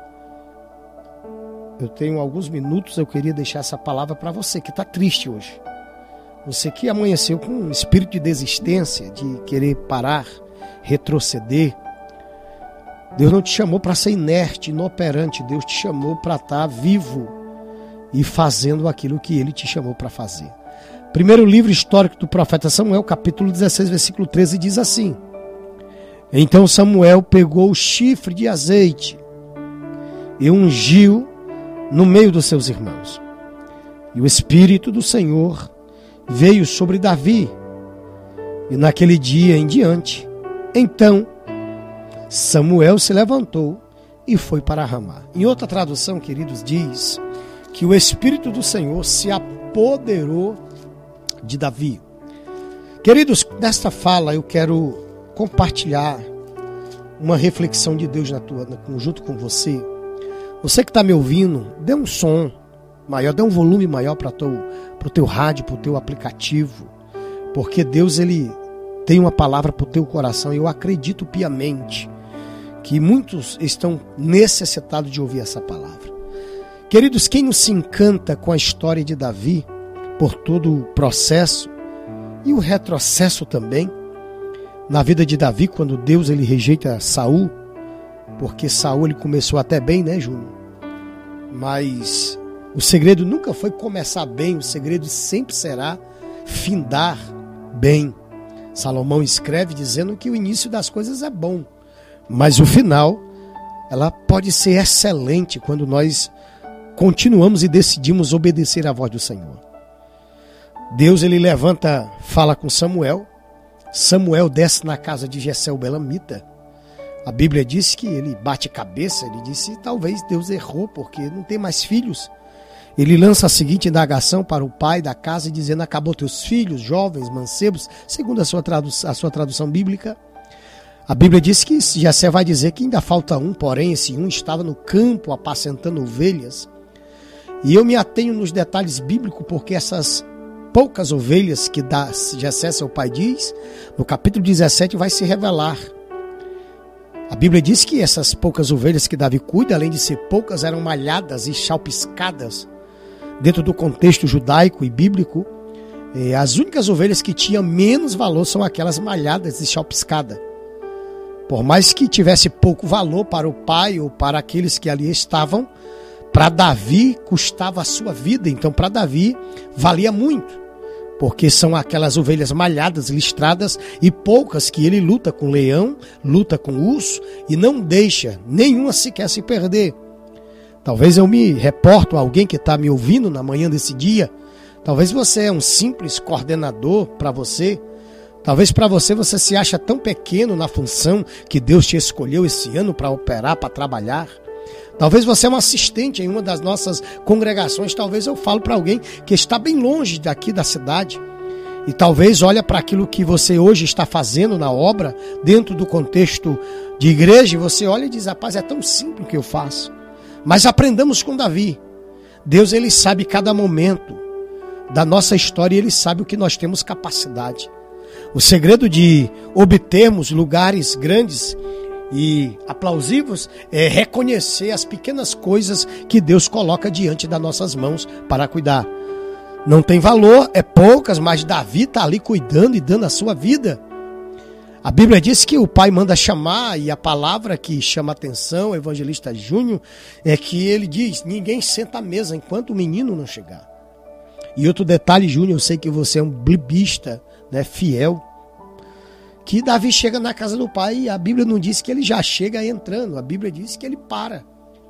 Eu tenho alguns minutos, eu queria deixar essa palavra para você que está triste hoje. Você que amanheceu com um espírito de desistência, de querer parar, retroceder. Deus não te chamou para ser inerte, inoperante. Deus te chamou para estar vivo e fazendo aquilo que Ele te chamou para fazer. Primeiro livro histórico do profeta Samuel, capítulo 16, versículo 13, diz assim: Então Samuel pegou o chifre de azeite e ungiu no meio dos seus irmãos. E o Espírito do Senhor veio sobre Davi, e naquele dia em diante, então Samuel se levantou e foi para Ramá. Em outra tradução, queridos, diz que o Espírito do Senhor se apoderou de Davi. Queridos, nesta fala eu quero compartilhar uma reflexão de Deus junto com você. Você que está me ouvindo, dê um som maior, dê um volume maior para o teu rádio, para o teu aplicativo, porque Deus ele tem uma palavra para o teu coração e eu acredito piamente que muitos estão necessitados de ouvir essa palavra. Queridos, quem não se encanta com a história de Davi, por todo o processo e o retrocesso também, na vida de Davi, quando Deus ele rejeita Saul, porque Saul ele começou até bem, né, Júnior? Mas o segredo nunca foi começar bem, o segredo sempre será findar bem. Salomão escreve dizendo que o início das coisas é bom, mas o final, ela pode ser excelente quando nós continuamos e decidimos obedecer à voz do Senhor. Deus ele levanta, fala com Samuel. Samuel desce na casa de Jessé o Belamita. A Bíblia diz que ele bate cabeça, ele disse talvez Deus errou porque não tem mais filhos. Ele lança a seguinte indagação para o pai da casa, dizendo: acabou teus filhos, jovens, mancebos, segundo a sua tradução bíblica. A Bíblia diz que Jessé vai dizer que ainda falta um, porém esse um estava no campo apacentando ovelhas. E eu me atenho nos detalhes bíblicos, porque essas poucas ovelhas que Jessé, seu pai, diz, no capítulo 17 vai se revelar. A Bíblia diz que essas poucas ovelhas que Davi cuida, além de ser poucas, eram malhadas e chalpiscadas. Dentro do contexto judaico e bíblico, as únicas ovelhas que tinham menos valor são aquelas malhadas e chalpiscadas. Por mais que tivesse pouco valor para o pai ou para aqueles que ali estavam, para Davi custava a sua vida. Então para Davi valia muito, porque são aquelas ovelhas malhadas, listradas e poucas que ele luta com leão, luta com urso e não deixa nenhuma sequer se perder. Talvez eu me reporto a alguém que está me ouvindo na manhã desse dia. Talvez você é um simples coordenador para você. Talvez para você se acha tão pequeno na função que Deus te escolheu esse ano para operar, para trabalhar. Talvez você é um assistente em uma das nossas congregações. Talvez eu falo para alguém que está bem longe daqui da cidade. E talvez olha para aquilo que você hoje está fazendo na obra, dentro do contexto de igreja, e você olha e diz: rapaz, é tão simples o que eu faço. Mas aprendamos com Davi. Deus ele sabe cada momento da nossa história e ele sabe o que nós temos capacidade. O segredo de obtermos lugares grandes e aplausivos é reconhecer as pequenas coisas que Deus coloca diante das nossas mãos para cuidar. Não tem valor, é poucas, mas Davi está ali cuidando e dando a sua vida. A Bíblia diz que o pai manda chamar, e a palavra que chama a atenção, o evangelista Júnior, é que ele diz: ninguém senta à mesa enquanto o menino não chegar. E outro detalhe, Júnior, eu sei que você é um bibista, né, fiel, que Davi chega na casa do pai e a Bíblia não diz que ele já chega entrando, a Bíblia diz que ele para,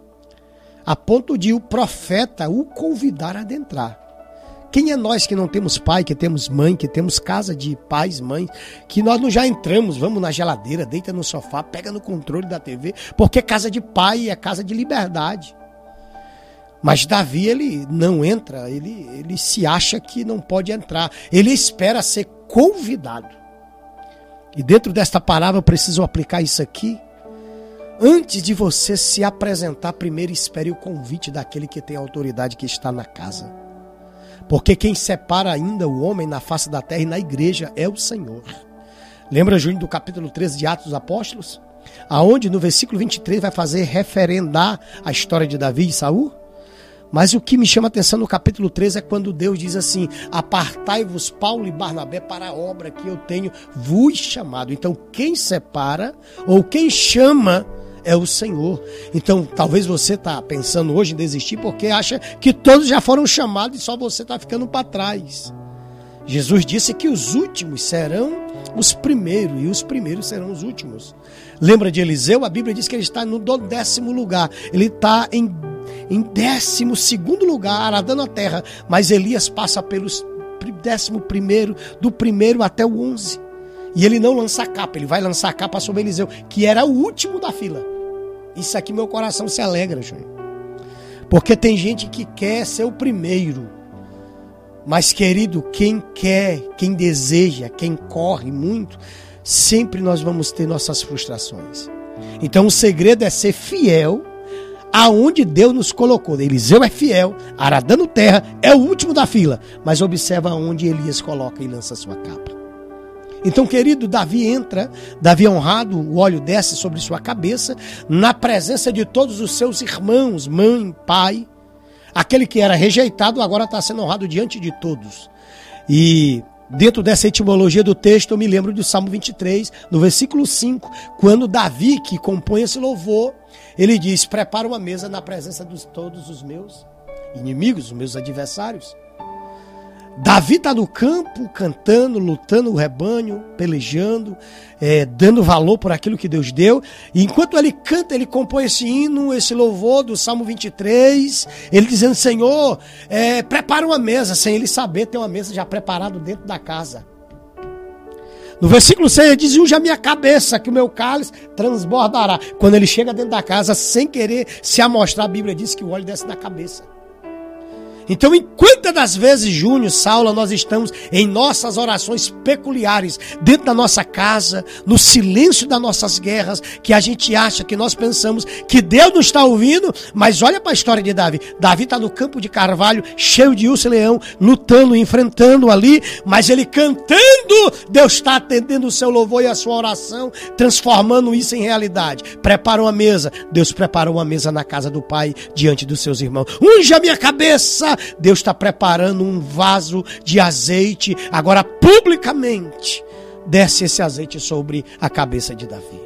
a ponto de o profeta o convidar a adentrar. Quem é nós que não temos pai, que temos mãe, que temos casa de pais, mães, que nós não já entramos, vamos na geladeira, deita no sofá, pega no controle da TV, porque casa de pai é casa de liberdade. Mas Davi, ele não entra, ele se acha que não pode entrar, ele espera ser convidado. E dentro desta palavra eu preciso aplicar isso aqui. Antes de você se apresentar, primeiro espere o convite daquele que tem autoridade, que está na casa. Porque quem separa ainda o homem na face da terra e na igreja é o Senhor. Lembra, Júnior, do capítulo 13 de Atos dos Apóstolos? Aonde no versículo 23 vai fazer referendar a história de Davi e Saul? Mas o que me chama a atenção no capítulo 13 é quando Deus diz assim: apartai-vos Paulo e Barnabé para a obra que eu tenho vos chamado. Então quem separa ou quem chama é o Senhor. Então talvez você está pensando hoje em desistir porque acha que todos já foram chamados e só você está ficando para trás. Jesus disse que os últimos serão os primeiros e os primeiros serão os últimos. Lembra de Eliseu? A Bíblia diz que ele está no 10º lugar. Ele está em 12º lugar, aradando a terra. Mas Elias passa pelos 11º, do 1º até o 11. E ele não lança a capa, ele vai lançar a capa sobre Eliseu, que era o último da fila. Isso aqui meu coração se alegra, Júnior. Porque tem gente que quer ser o primeiro. Mas, querido, quem quer, quem deseja, quem corre muito, sempre nós vamos ter nossas frustrações. Então o segredo é ser fiel aonde Deus nos colocou. Eliseu é fiel, aradando terra, é o último da fila. Mas observa onde Elias coloca e lança sua capa. Então, querido, Davi entra, Davi é honrado, o óleo desce sobre sua cabeça, na presença de todos os seus irmãos, mãe, pai. Aquele que era rejeitado agora está sendo honrado diante de todos. E dentro dessa etimologia do texto, eu me lembro do Salmo 23, no versículo 5, quando Davi, que compõe esse louvor, ele diz: prepara uma mesa na presença de todos os meus inimigos, os meus adversários. Davi está no campo, cantando, lutando o rebanho, pelejando, dando valor por aquilo que Deus deu. E enquanto ele canta, ele compõe esse hino, esse louvor do Salmo 23, ele dizendo: Senhor, prepara uma mesa, sem ele saber, tem uma mesa já preparada dentro da casa. No versículo 6 ele diz: unge a minha cabeça, que o meu cálice transbordará. Quando ele chega dentro da casa, sem querer se amostrar, a Bíblia diz que o óleo desce na cabeça. Então, em quantas das vezes, Júnior, Saula, nós estamos em nossas orações peculiares, dentro da nossa casa, no silêncio das nossas guerras, que a gente acha, que nós pensamos que Deus não está ouvindo, mas olha para a história de Davi. Davi está no campo de carvalho, cheio de urso e leão, lutando, enfrentando ali, mas ele cantando, Deus está atendendo o seu louvor e a sua oração, transformando isso em realidade. Prepara uma mesa, Deus preparou uma mesa na casa do Pai, diante dos seus irmãos. Unge a minha cabeça, Deus está preparando um vaso de azeite, agora publicamente desce esse azeite sobre a cabeça de Davi.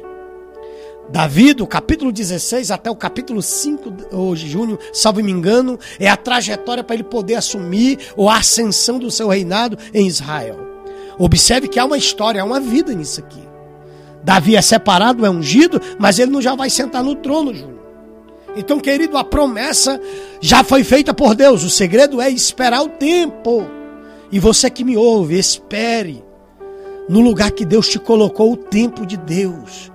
Davi, do capítulo 16 até o capítulo 5, hoje, Júnior, salvo me engano, é a trajetória para ele poder assumir a ascensão do seu reinado em Israel. Observe que há uma história, há uma vida nisso aqui. Davi é separado, é ungido, mas ele não já vai sentar no trono, Júnior. Então, querido, a promessa já foi feita por Deus. O segredo é esperar o tempo. E você que me ouve, espere no lugar que Deus te colocou, o tempo de Deus.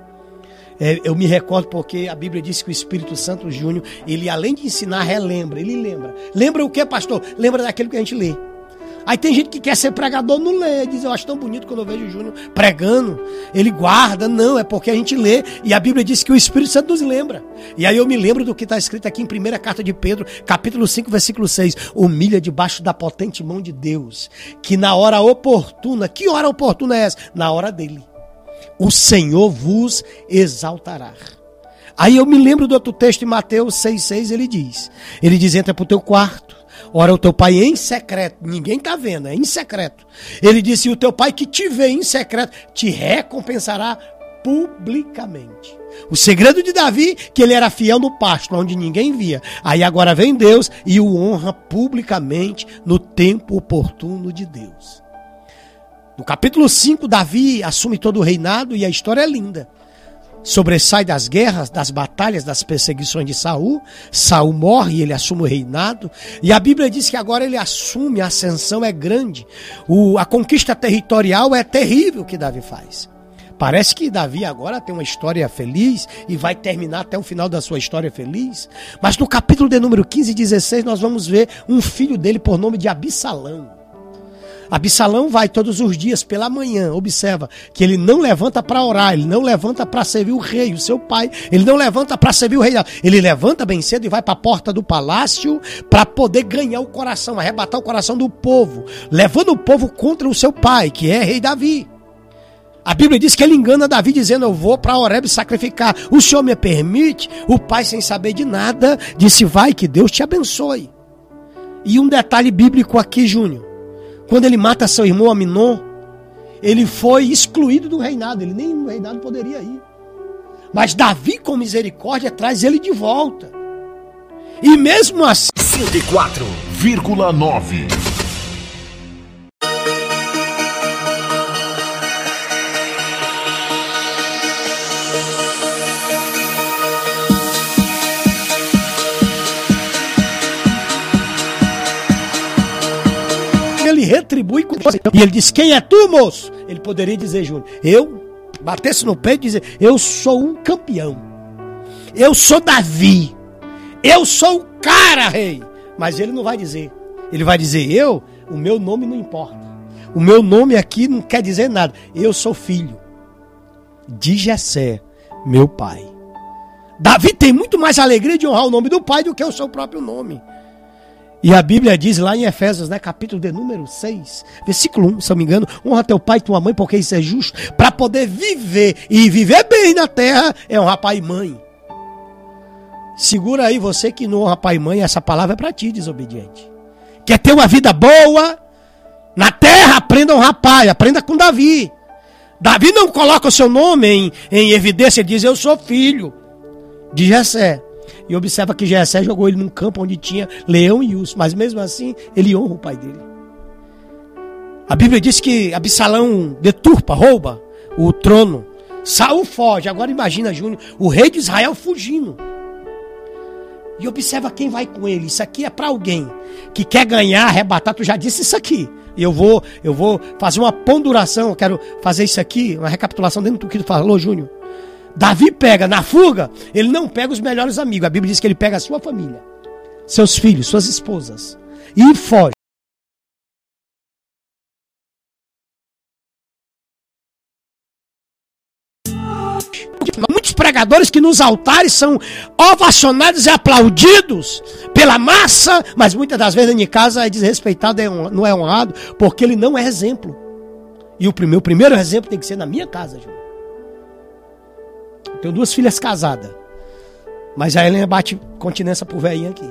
Eu me recordo porque a Bíblia diz que o Espírito Santo, Júnior, ele além de ensinar, relembra. Ele lembra. Lembra o que, pastor? Lembra daquilo que a gente lê. Aí tem gente que quer ser pregador, não lê. Diz: eu acho tão bonito quando eu vejo o Júnior pregando. Ele guarda. Não, é porque a gente lê. E a Bíblia diz que o Espírito Santo nos lembra. E aí eu me lembro do que está escrito aqui em 1ª carta de Pedro, capítulo 5, versículo 6. Humilha debaixo da potente mão de Deus, que na hora oportuna, que hora oportuna é essa? Na hora dele, o Senhor vos exaltará. Aí eu me lembro do outro texto em Mateus 6,6, ele diz: entra para o teu quarto, ora o teu pai em secreto, ninguém está vendo, é em secreto. Ele disse: e o teu pai que te vê em secreto te recompensará publicamente. O segredo de Davi, que ele era fiel no pasto, onde ninguém via. Aí agora vem Deus e o honra publicamente no tempo oportuno de Deus. No capítulo 5, Davi assume todo o reinado e a história é linda. Sobressai das guerras, das batalhas, das perseguições de Saul. Saul morre e ele assume o reinado. E a Bíblia diz que agora ele assume, a ascensão é grande. A conquista territorial é terrível que Davi faz. Parece que Davi agora tem uma história feliz e vai terminar até o final da sua história feliz. Mas no capítulo de número 15 e 16 nós vamos ver um filho dele por nome de Absalão. Absalão vai todos os dias pela manhã, observa, que ele não levanta para orar, ele não levanta para servir o rei, o seu pai, ele não levanta para servir o rei, ele levanta bem cedo e vai para a porta do palácio para poder ganhar o coração, arrebatar o coração do povo, levando o povo contra o seu pai, que é rei Davi. A Bíblia diz que ele engana Davi dizendo, eu vou para Horebe sacrificar, o Senhor me permite? O pai, sem saber de nada, disse, vai que Deus te abençoe. E um detalhe bíblico aqui, Júnior, quando ele mata seu irmão Aminon, ele foi excluído do reinado, ele nem no reinado poderia ir. Mas Davi, com misericórdia, traz ele de volta. E mesmo assim... 104,9. Ele retribui com você. E ele diz, quem é tu, moço? Ele poderia dizer, Júnior, eu, batesse no peito e dizer, eu sou um campeão. Eu sou Davi. Eu sou o cara, rei. Mas ele não vai dizer. Ele vai dizer, o meu nome não importa. O meu nome aqui não quer dizer nada. Eu sou filho de Jessé, meu pai. Davi tem muito mais alegria de honrar o nome do pai do que o seu próprio nome. E a Bíblia diz lá em Efésios, né, capítulo de número 6, versículo 1, se eu não me engano, honra teu pai e tua mãe, porque isso é justo, para poder viver, e viver bem na terra, é honrar pai e mãe. Segura aí, você que não honra pai e mãe, essa palavra é para ti, desobediente. Quer ter uma vida boa na terra, aprenda a honrar pai, aprenda com Davi. Davi não coloca o seu nome em evidência, ele diz, eu sou filho de Jessé. E observa que Jessé jogou ele num campo onde tinha leão e urso. Mas mesmo assim, ele honra o pai dele. A Bíblia diz que Absalão deturpa, rouba o trono. Saul foge. Agora imagina, Júnior, o rei de Israel fugindo. E observa quem vai com ele. Isso aqui é para alguém que quer ganhar, arrebatar. Tu já disse isso aqui. Eu vou fazer uma ponderação. Eu quero fazer isso aqui, uma recapitulação dentro do que tu falou, Júnior. Davi pega na fuga, ele não pega os melhores amigos. A Bíblia diz que ele pega a sua família, seus filhos, suas esposas, e foge. Muitos pregadores que nos altares são ovacionados e aplaudidos pela massa, mas muitas das vezes em casa é desrespeitado, não é honrado, porque ele não é exemplo. E o primeiro exemplo tem que ser na minha casa, João. Tenho 2 filhas casadas, mas a Helena bate continência por velhinha aqui.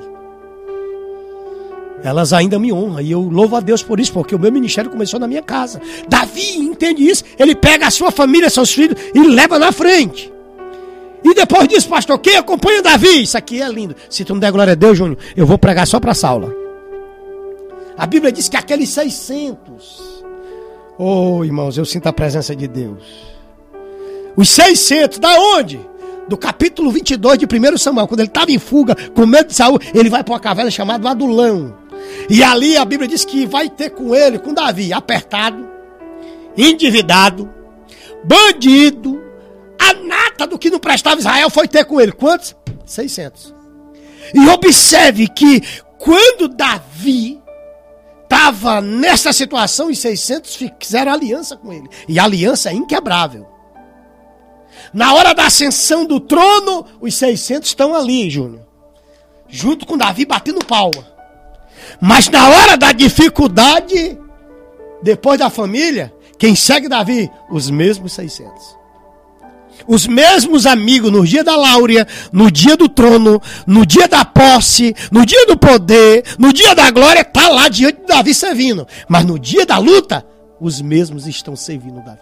Elas ainda me honram e eu louvo a Deus por isso, porque o meu ministério começou na minha casa. Davi entende isso, ele pega a sua família, seus filhos e leva na frente. E depois diz, pastor, quem acompanha Davi? Isso aqui é lindo. Se tu não der glória a Deus, Júnior, eu vou pregar só para Saula. A Bíblia diz que aqueles 600, irmãos, eu sinto a presença de Deus. Os 600, da onde? Do capítulo 22 de 1 Samuel, quando ele estava em fuga, com medo de Saul, ele vai para uma caverna chamada Adulão. E ali a Bíblia diz que vai ter com ele, com Davi, apertado, endividado, bandido, a nata do que não prestava Israel foi ter com ele. Quantos? 600. E observe que quando Davi estava nessa situação, os 600 fizeram aliança com ele. E a aliança é inquebrável. Na hora da ascensão do trono, os 600 estão ali, Júnior. Junto com Davi batendo palma. Mas na hora da dificuldade, depois da família, quem segue Davi? Os mesmos 600. Os mesmos amigos no dia da láurea, no dia do trono, no dia da posse, no dia do poder, no dia da glória, está lá diante de Davi servindo. Mas no dia da luta, os mesmos estão servindo Davi.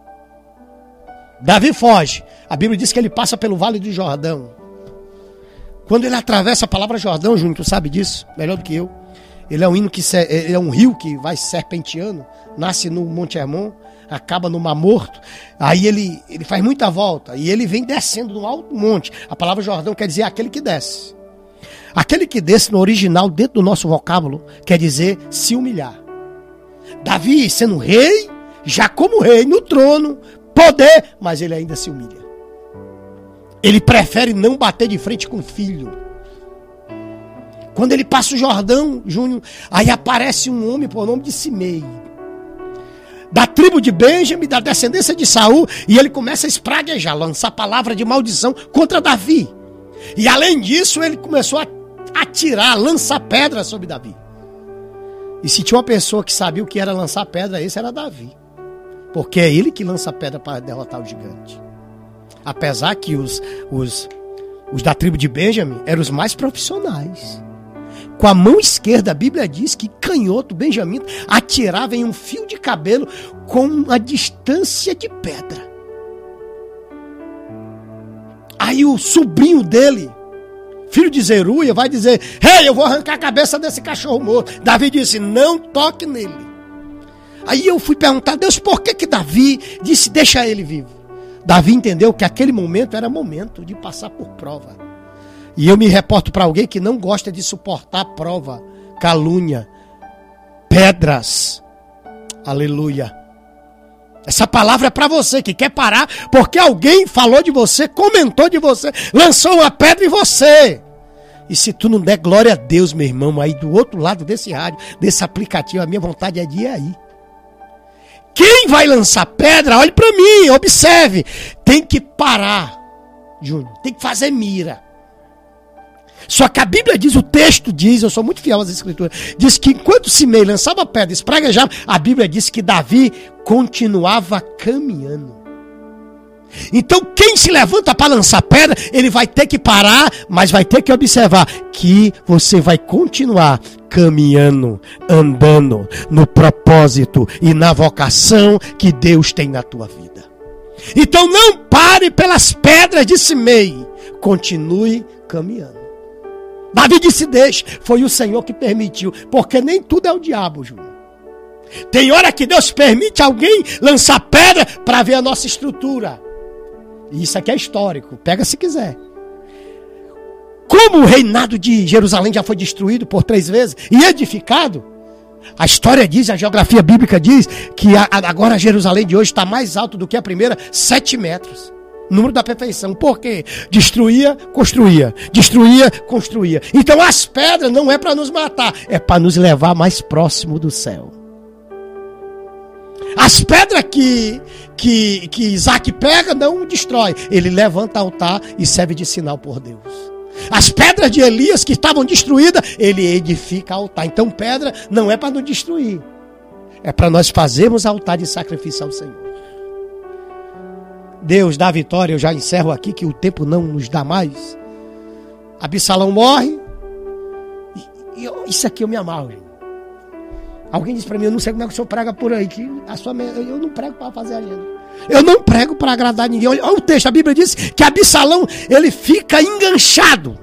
Davi foge. A Bíblia diz que ele passa pelo Vale do Jordão. Quando ele atravessa a palavra Jordão, Júnior, tu sabe disso, melhor do que eu. Ele é um rio que vai serpenteando, nasce no Monte Hermon, acaba no Mar Morto. Aí ele faz muita volta e ele vem descendo no alto monte. A palavra Jordão quer dizer aquele que desce. Aquele que desce no original, dentro do nosso vocábulo, quer dizer se humilhar. Davi sendo rei, já como rei no trono, poder, mas ele ainda se humilha. Ele prefere não bater de frente com o filho. Quando ele passa o Jordão, Júnior, aí aparece um homem por nome de Simei. da tribo de Benjamim, da descendência de Saul, e ele começa a espraguejar, lançar palavra de maldição contra Davi. E além disso, ele começou a atirar, lançar pedra sobre Davi. E se tinha uma pessoa que sabia o que era lançar pedra, esse era Davi. Porque é ele que lança pedra para derrotar o gigante. Apesar que os da tribo de Benjamim eram os mais profissionais. Com a mão esquerda, a Bíblia diz que canhoto, Benjamim, atirava em um fio de cabelo com uma distância de pedra. Aí o sobrinho dele, filho de Zeruia, vai dizer: "Ei, eu vou arrancar a cabeça desse cachorro morto." Davi disse: "Não toque nele." Aí eu fui perguntar a Deus por que Davi disse: "Deixa ele vivo." Davi entendeu que aquele momento era momento de passar por prova. E eu me reporto para alguém que não gosta de suportar prova, calúnia, pedras. Aleluia. Essa palavra é para você que quer parar porque alguém falou de você, comentou de você, lançou uma pedra em você. E se tu não der glória a Deus, meu irmão, aí do outro lado desse rádio, desse aplicativo, a minha vontade é de ir aí. Quem vai lançar pedra, olhe para mim, observe. Tem que parar, Júnior, tem que fazer mira. Só que a Bíblia diz, o texto diz, eu sou muito fiel às escrituras, diz que enquanto Simei lançava pedra, espraguejava, a Bíblia diz que Davi continuava caminhando. Então quem se levanta para lançar pedra, ele vai ter que parar, mas vai ter que observar que você vai continuar caminhando, andando no propósito e na vocação que Deus tem na tua vida. Então não pare pelas pedras de Simei, continue caminhando. Davi disse: "Deixe", foi o Senhor que permitiu, porque nem tudo é o diabo, Júnior. Tem hora que Deus permite alguém lançar pedra para ver a nossa estrutura. E isso aqui é histórico, pega se quiser. Como o reinado de Jerusalém já foi destruído por 3 vezes e edificado, a história diz, a geografia bíblica diz, que agora Jerusalém de hoje está mais alto do que a primeira, 7 metros. Número da perfeição. Por quê? Destruía, construía. Destruía, construía. Então as pedras não é para nos matar, é para nos levar mais próximo do céu. As pedras que Isaac pega não destrói. Ele levanta altar e serve de sinal por Deus. As pedras de Elias que estavam destruídas, ele edifica altar. Então pedra não é para nos destruir, é para nós fazermos altar de sacrifício ao Senhor. Deus dá vitória, eu já encerro aqui que o tempo não nos dá mais. Absalão morre. Isso aqui eu me amarro. Alguém disse para mim: "Eu não sei como é que o senhor prega por aí, que eu não prego para fazer agenda. Eu não prego para agradar ninguém." Olha o texto, a Bíblia diz que Absalão, ele fica enganchado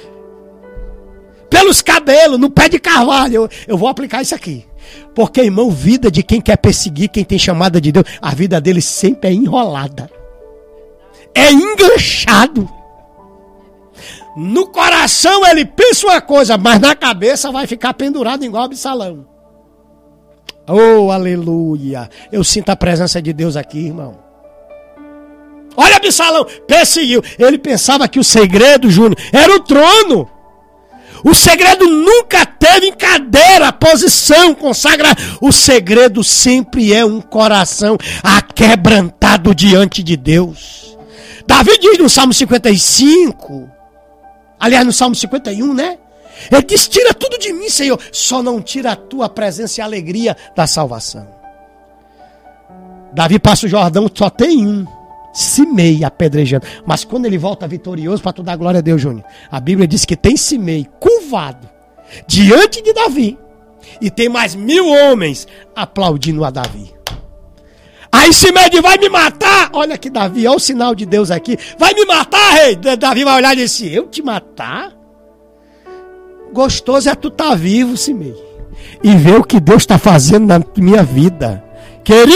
pelos cabelos, no pé de carvalho. Eu vou aplicar isso aqui. Porque, irmão, vida de quem quer perseguir, quem tem chamada de Deus, a vida dele sempre é enrolada. É enganchado. No coração ele pensa uma coisa, mas na cabeça vai ficar pendurado igual Absalão. Oh, aleluia. Eu sinto a presença de Deus aqui, irmão. Olha, Absalão perseguiu. Ele pensava que o segredo, Júnior, era o trono. O segredo nunca teve em cadeira, posição, consagrada. O segredo sempre é um coração aquebrantado diante de Deus. Davi diz no Salmo 55, aliás no Salmo 51, né? Ele diz: "Tira tudo de mim, Senhor, só não tira a tua presença e a alegria da salvação." Davi passa o Jordão, só tem um, Simei apedrejando. Mas quando ele volta vitorioso, para tu dar glória a Deus, Júnior, a Bíblia diz que tem Simei curvado diante de Davi. E tem mais 1000 homens aplaudindo a Davi. Aí Simei diz: "Vai me matar." Olha que Davi, olha o sinal de Deus aqui. "Vai me matar, rei." Davi vai olhar e dizer: "Eu te matar? Gostoso é tu estar vivo, Simei, e ver o que Deus está fazendo na minha vida." Querido,